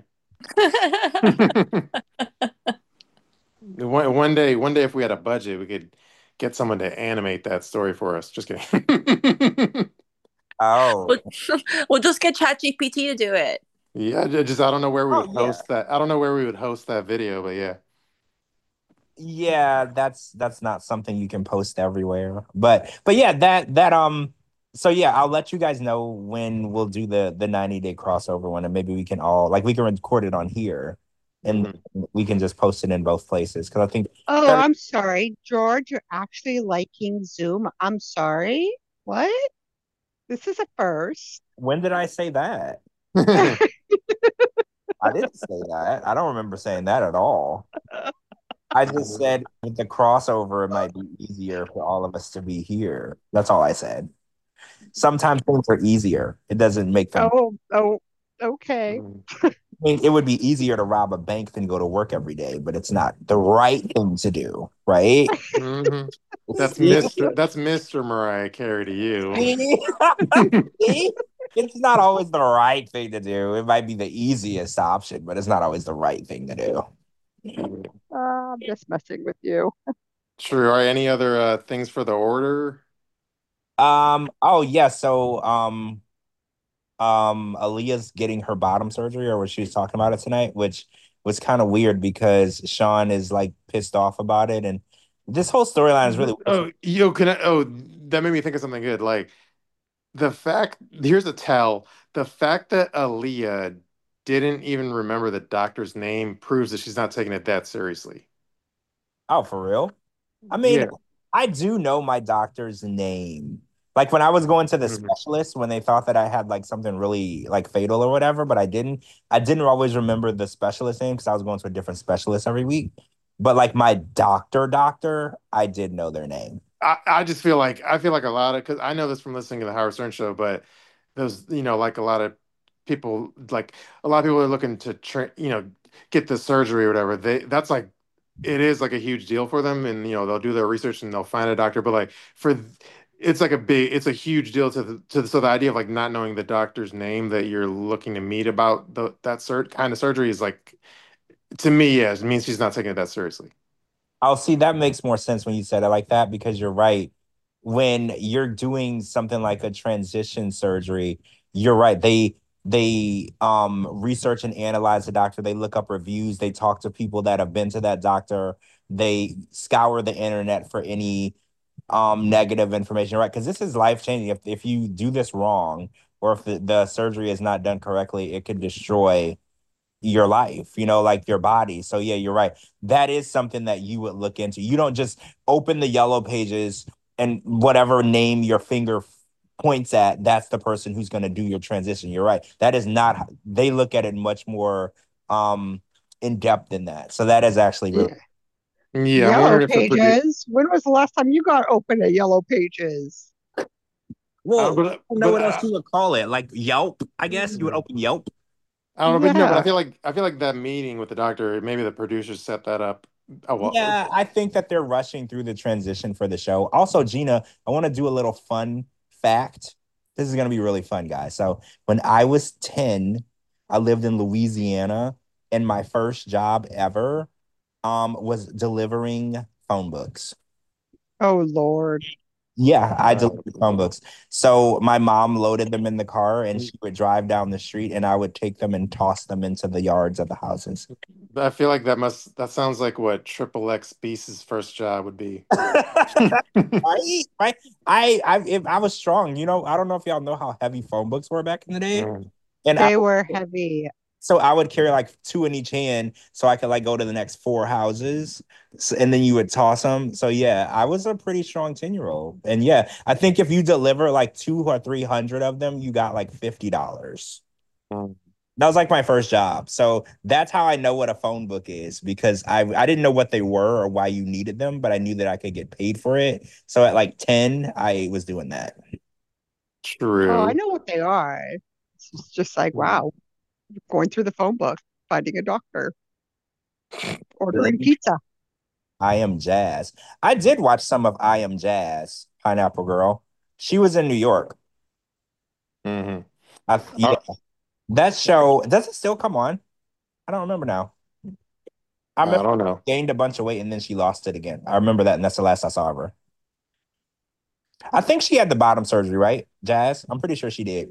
One, one day, one day, if we had a budget, we could get someone to animate that story for us. Just kidding. Oh. we'll, we'll just get ChatGPT to do it. Yeah, I just I don't know where we Oh would yeah. host that. I don't know where we would host that video, but yeah. Yeah, that's that's not something you can post everywhere. But but yeah, that that um so yeah, I'll let you guys know when we'll do the the ninety day crossover one and maybe we can all like we can record it on here and Hmm. we can just post it in both places because I think Oh, every I'm sorry, George. You're actually liking Zoom. I'm sorry. What? This is a first. when did I say that? I didn't say that. I don't remember saying that at all. I just said with the crossover it might be easier for all of us to be here. That's all I said. Sometimes things are easier. It doesn't make them. Oh, oh, okay. I mean, it would be easier to rob a bank than go to work every day, but it's not the right thing to do, right? Hmm. That's See? Mister That's Mister Mariah Carey to you. See? See? It's not always the right thing to do. It might be the easiest option, but it's not always the right thing to do. Uh, I'm just messing with you. True. All right. Any other uh, things for the order? Um, oh yeah, so um um Aaliyah's getting her bottom surgery or what she was talking about it tonight, which was kind of weird because Sean is like pissed off about it. And this whole storyline is really weird. Oh, yo, can I? Oh, that made me think of something good. Like the fact, here's a tell. The fact that Aaliyah didn't even remember the doctor's name proves that she's not taking it that seriously. Oh, for real? I mean, Yeah. I do know my doctor's name. Like when I was going to the Mhm. specialist when they thought that I had like something really like fatal or whatever, but I didn't. I didn't always remember the specialist name because I was going to a different specialist every week. But like my doctor, doctor, I did know their name. I, I just feel like I feel like a lot of because I know this from listening to the Howard Stern show, but those you know like a lot of people like a lot of people are looking to tra you know get the surgery or whatever. They that's like it is like a huge deal for them, and you know they'll do their research and they'll find a doctor. But like for it's like a big it's a huge deal to the to the, so the idea of like not knowing the doctor's name that you're looking to meet about the that cert kind of surgery is like to me, yes, it means she's not taking it that seriously. I'll see that makes more sense when you said it like that because you're right. When you're doing something like a transition surgery, you're right. They they um research and analyze the doctor. They look up reviews. They talk to people that have been to that doctor. they scour the internet for any um negative information, right? Because this is life changing. If if you do this wrong, or if the, the surgery is not done correctly, it could destroy your life, you know, like your body. So yeah, you're right. That is something that you would look into. You don't just open the yellow pages and whatever name your finger points at, that's the person who's going to do your transition. You're right. That is not, they look at it much more um in depth than that. So that is actually really. Yeah. Yeah, I'm Yellow wondering if the produ Pages. When was the last time you got open a Yellow Pages? uh, Well, but I don't know but what else uh, you would call it. Like Yelp, I guess you would open Yelp. I don't know, but no, but I Yeah. feel like I feel like that meeting with the doctor, maybe the producers set that up. Oh well, Yeah, I think that they're rushing through the transition for the show. Also, Gina, I want to do a little fun fact. This is going to be really fun, guys. So, when I was ten, I lived in Louisiana, and my first job ever um was delivering phone books. Oh Lord. Yeah, I uh, delivered phone books. So my mom loaded them in the car and she would drive down the street and I would take them and toss them into the yards of the houses. I feel like that must that sounds like what Triple X Beast's first job would be. Right, right. I, I, if I was strong, you know. I don't know if y'all know how heavy phone books were back in the day, Mm. and I, They were heavy. so I would carry like two in each hand, so I could like go to the next four houses, so, and then you would toss them. So yeah, I was a pretty strong ten year old, and yeah, I think if you deliver like two or three hundred of them, you got like fifty dollars. Mm. That was like my first job. So that's how I know what a phone book is because I I didn't know what they were or why you needed them, but I knew that I could get paid for it. So at like ten, I was doing that. Oh, I True. know what they are. It's just just like, Mm. wow, going through the phone book, finding a doctor, ordering Really? pizza. I Am Jazz. I did watch some of I Am Jazz, Pineapple Girl. She was in New York. Hmm. I, yeah, Uh, that show, does it still come on? I don't remember now. I I remember don't know. she gained a bunch of weight and then she lost it again. I remember that, and that's the last I saw of her. I think she had the bottom surgery, right? Jazz? I'm pretty sure she did.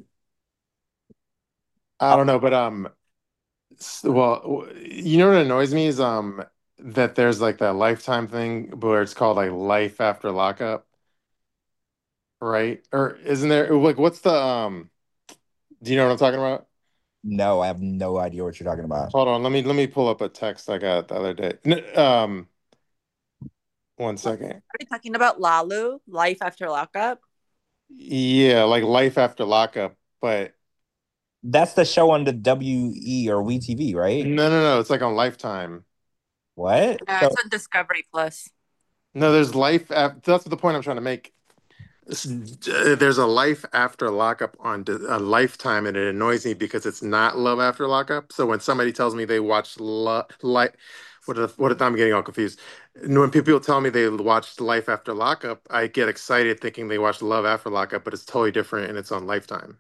I don't know, but um, s- well, w- you know what annoys me is um that there's like that Lifetime thing where it's called like Life After Lockup, right? Or isn't there like what's the um? Do you know what I'm talking about? No, I have no idea what you're talking about. Hold on, let me let me pull up a text I got the other day. N- Um, one second. Are we talking about Lalu, Life After Lockup? Yeah, like Life After Lockup, but That's the show on the W E or WeTV, right? no, no, no, it's like on Lifetime. What? Yeah, So it's on Discovery Plus. No, there's life. Af- That's the point I'm trying to make. S- uh, There's a life after lockup on D- a Lifetime, and it annoys me because it's not love after lockup. So when somebody tells me they watched lo- like, what if, what if I'm getting all confused? When people tell me they watched Life After Lockup, I get excited thinking they watched Love After Lockup, but it's totally different and it's on Lifetime.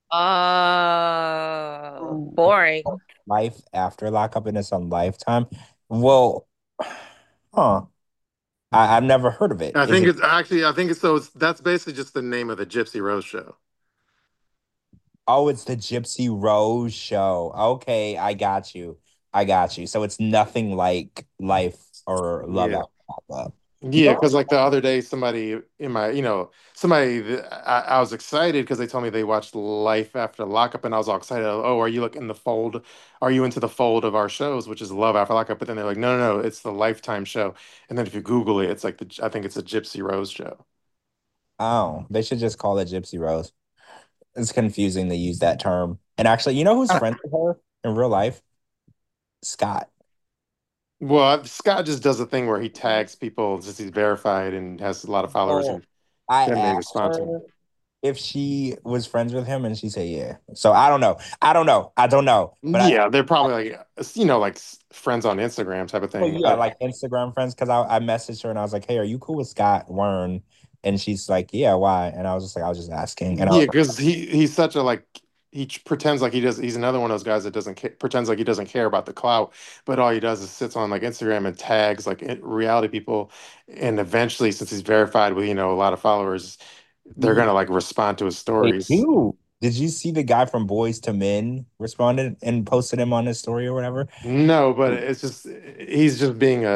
Oh, Oh. boring. Life After Lockup and it's on Lifetime. Well, huh. I, I've never heard of it. I Is think it? it's actually, I think it's so. It's, that's basically just the name of the Gypsy Rose show. Oh, it's the Gypsy Rose show. Okay, I got you. I got you. So it's nothing like Life or Love Yeah. After Lockup. You Yeah, know, because like the other day, somebody in my, you know, somebody, th- I, I was excited because they told me they watched Life After Lockup, and I was all excited. Oh, are you looking in the fold? Are you into the fold of our shows, which is Love After Lockup? But then they're like, no, no, no, it's the Lifetime show. And then if you Google it, it's like the, I think it's a Gypsy Rose show. oh, they should just call it Gypsy Rose. It's confusing to use that term. And actually, you know who's Uh, friends with her in real life? Scott. Well, Scott just does a thing where he tags people just he's verified and has a lot of followers, Oh, and I then they asked respond to him. her if she was friends with him, and she said yeah. So I don't know. I don't know. I don't know. But I, Yeah, they're probably like, you know, like s- friends on Instagram type of well, thing. yeah, I, like Instagram friends, because I, I messaged her and I was like, hey, are you cool with Scott Wern? And she's like, yeah, why? And I was just like, I was just asking. And I Yeah, was because he he's such a like he ch- pretends like he does. He's another one of those guys that doesn't ca- pretends like he doesn't care about the clout, but all he does is sits on like Instagram and tags like in- reality people, and eventually, since he's verified with you know a lot of followers, they're like, gonna like respond to his they stories. do. Did you see the guy from Boys to Men responded and posted him on his story or whatever? No, but it's just he's just being a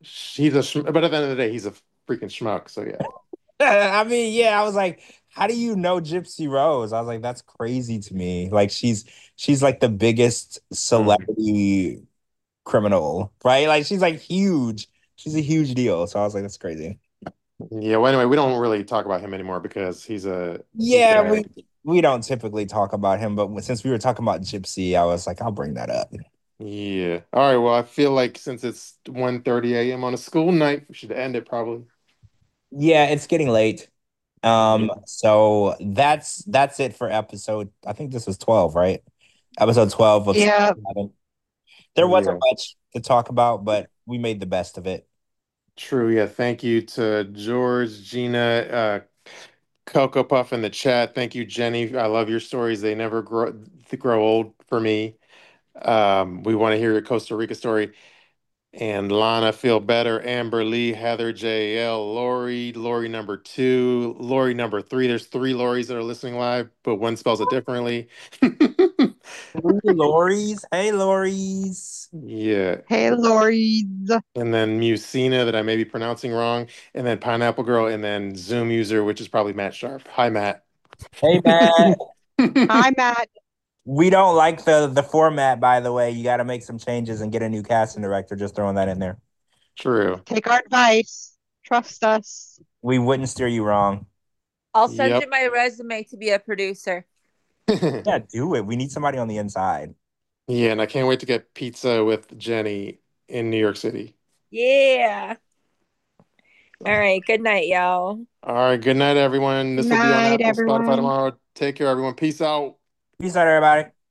He's a sh but at the end of the day, he's a freaking schmuck. So yeah. I mean, yeah, I was like, how do you know Gypsy Rose? I was like, that's crazy to me. Like she's she's like the biggest Mhm. celebrity criminal, right? Like she's like huge. She's a huge deal. So I was like, that's crazy. Yeah. Well, anyway, we don't really talk about him anymore because he's a he's Yeah, we bad. we don't typically talk about him, but since we were talking about Gypsy, I was like, I'll bring that up. Yeah. All right. Well, I feel like since it's one thirty a m on a school night, we should end it probably. Yeah, it's getting late. Yeah. Um, so that's that's it for episode. I think this was twelve, right? Episode twelve of Season Yeah. eleven. There wasn't Yeah. much to talk about, but we made the best of it. True. Yeah. Thank you to George, Gina, uh, Cocoa Puff in the chat. Thank you, Jenny. I love your stories. They never grow they grow old for me. Um, we want to hear your Costa Rica story. And Lana Feel Better, Amber Lee, Heather J L, Lori, Lori number two, Lori number three. There's three Loris that are listening live, but one spells it differently. Three Lories. Hey, Lories. Yeah. Hey, Lori. And then Musina that I may be pronouncing wrong, and then Pineapple Girl, and then Zoom user, which is probably Matt Sharp. Hi, Matt. Hey, Matt. Hi, Matt. We don't like the the format, by the way. You got to make some changes and get a new casting director. Just throwing that in there. True. Take our advice. Trust us. We wouldn't steer you wrong. I'll send Yep. you my resume to be a producer. Yeah, do it. We need somebody on the inside. Yeah, and I can't wait to get pizza with Jenny in New York City. Yeah. All right. Good night, y'all. All right, good night, everyone. Good This will be on night, Apple, Spotify everyone. tomorrow. Take care, everyone. Peace out. Peace out, everybody.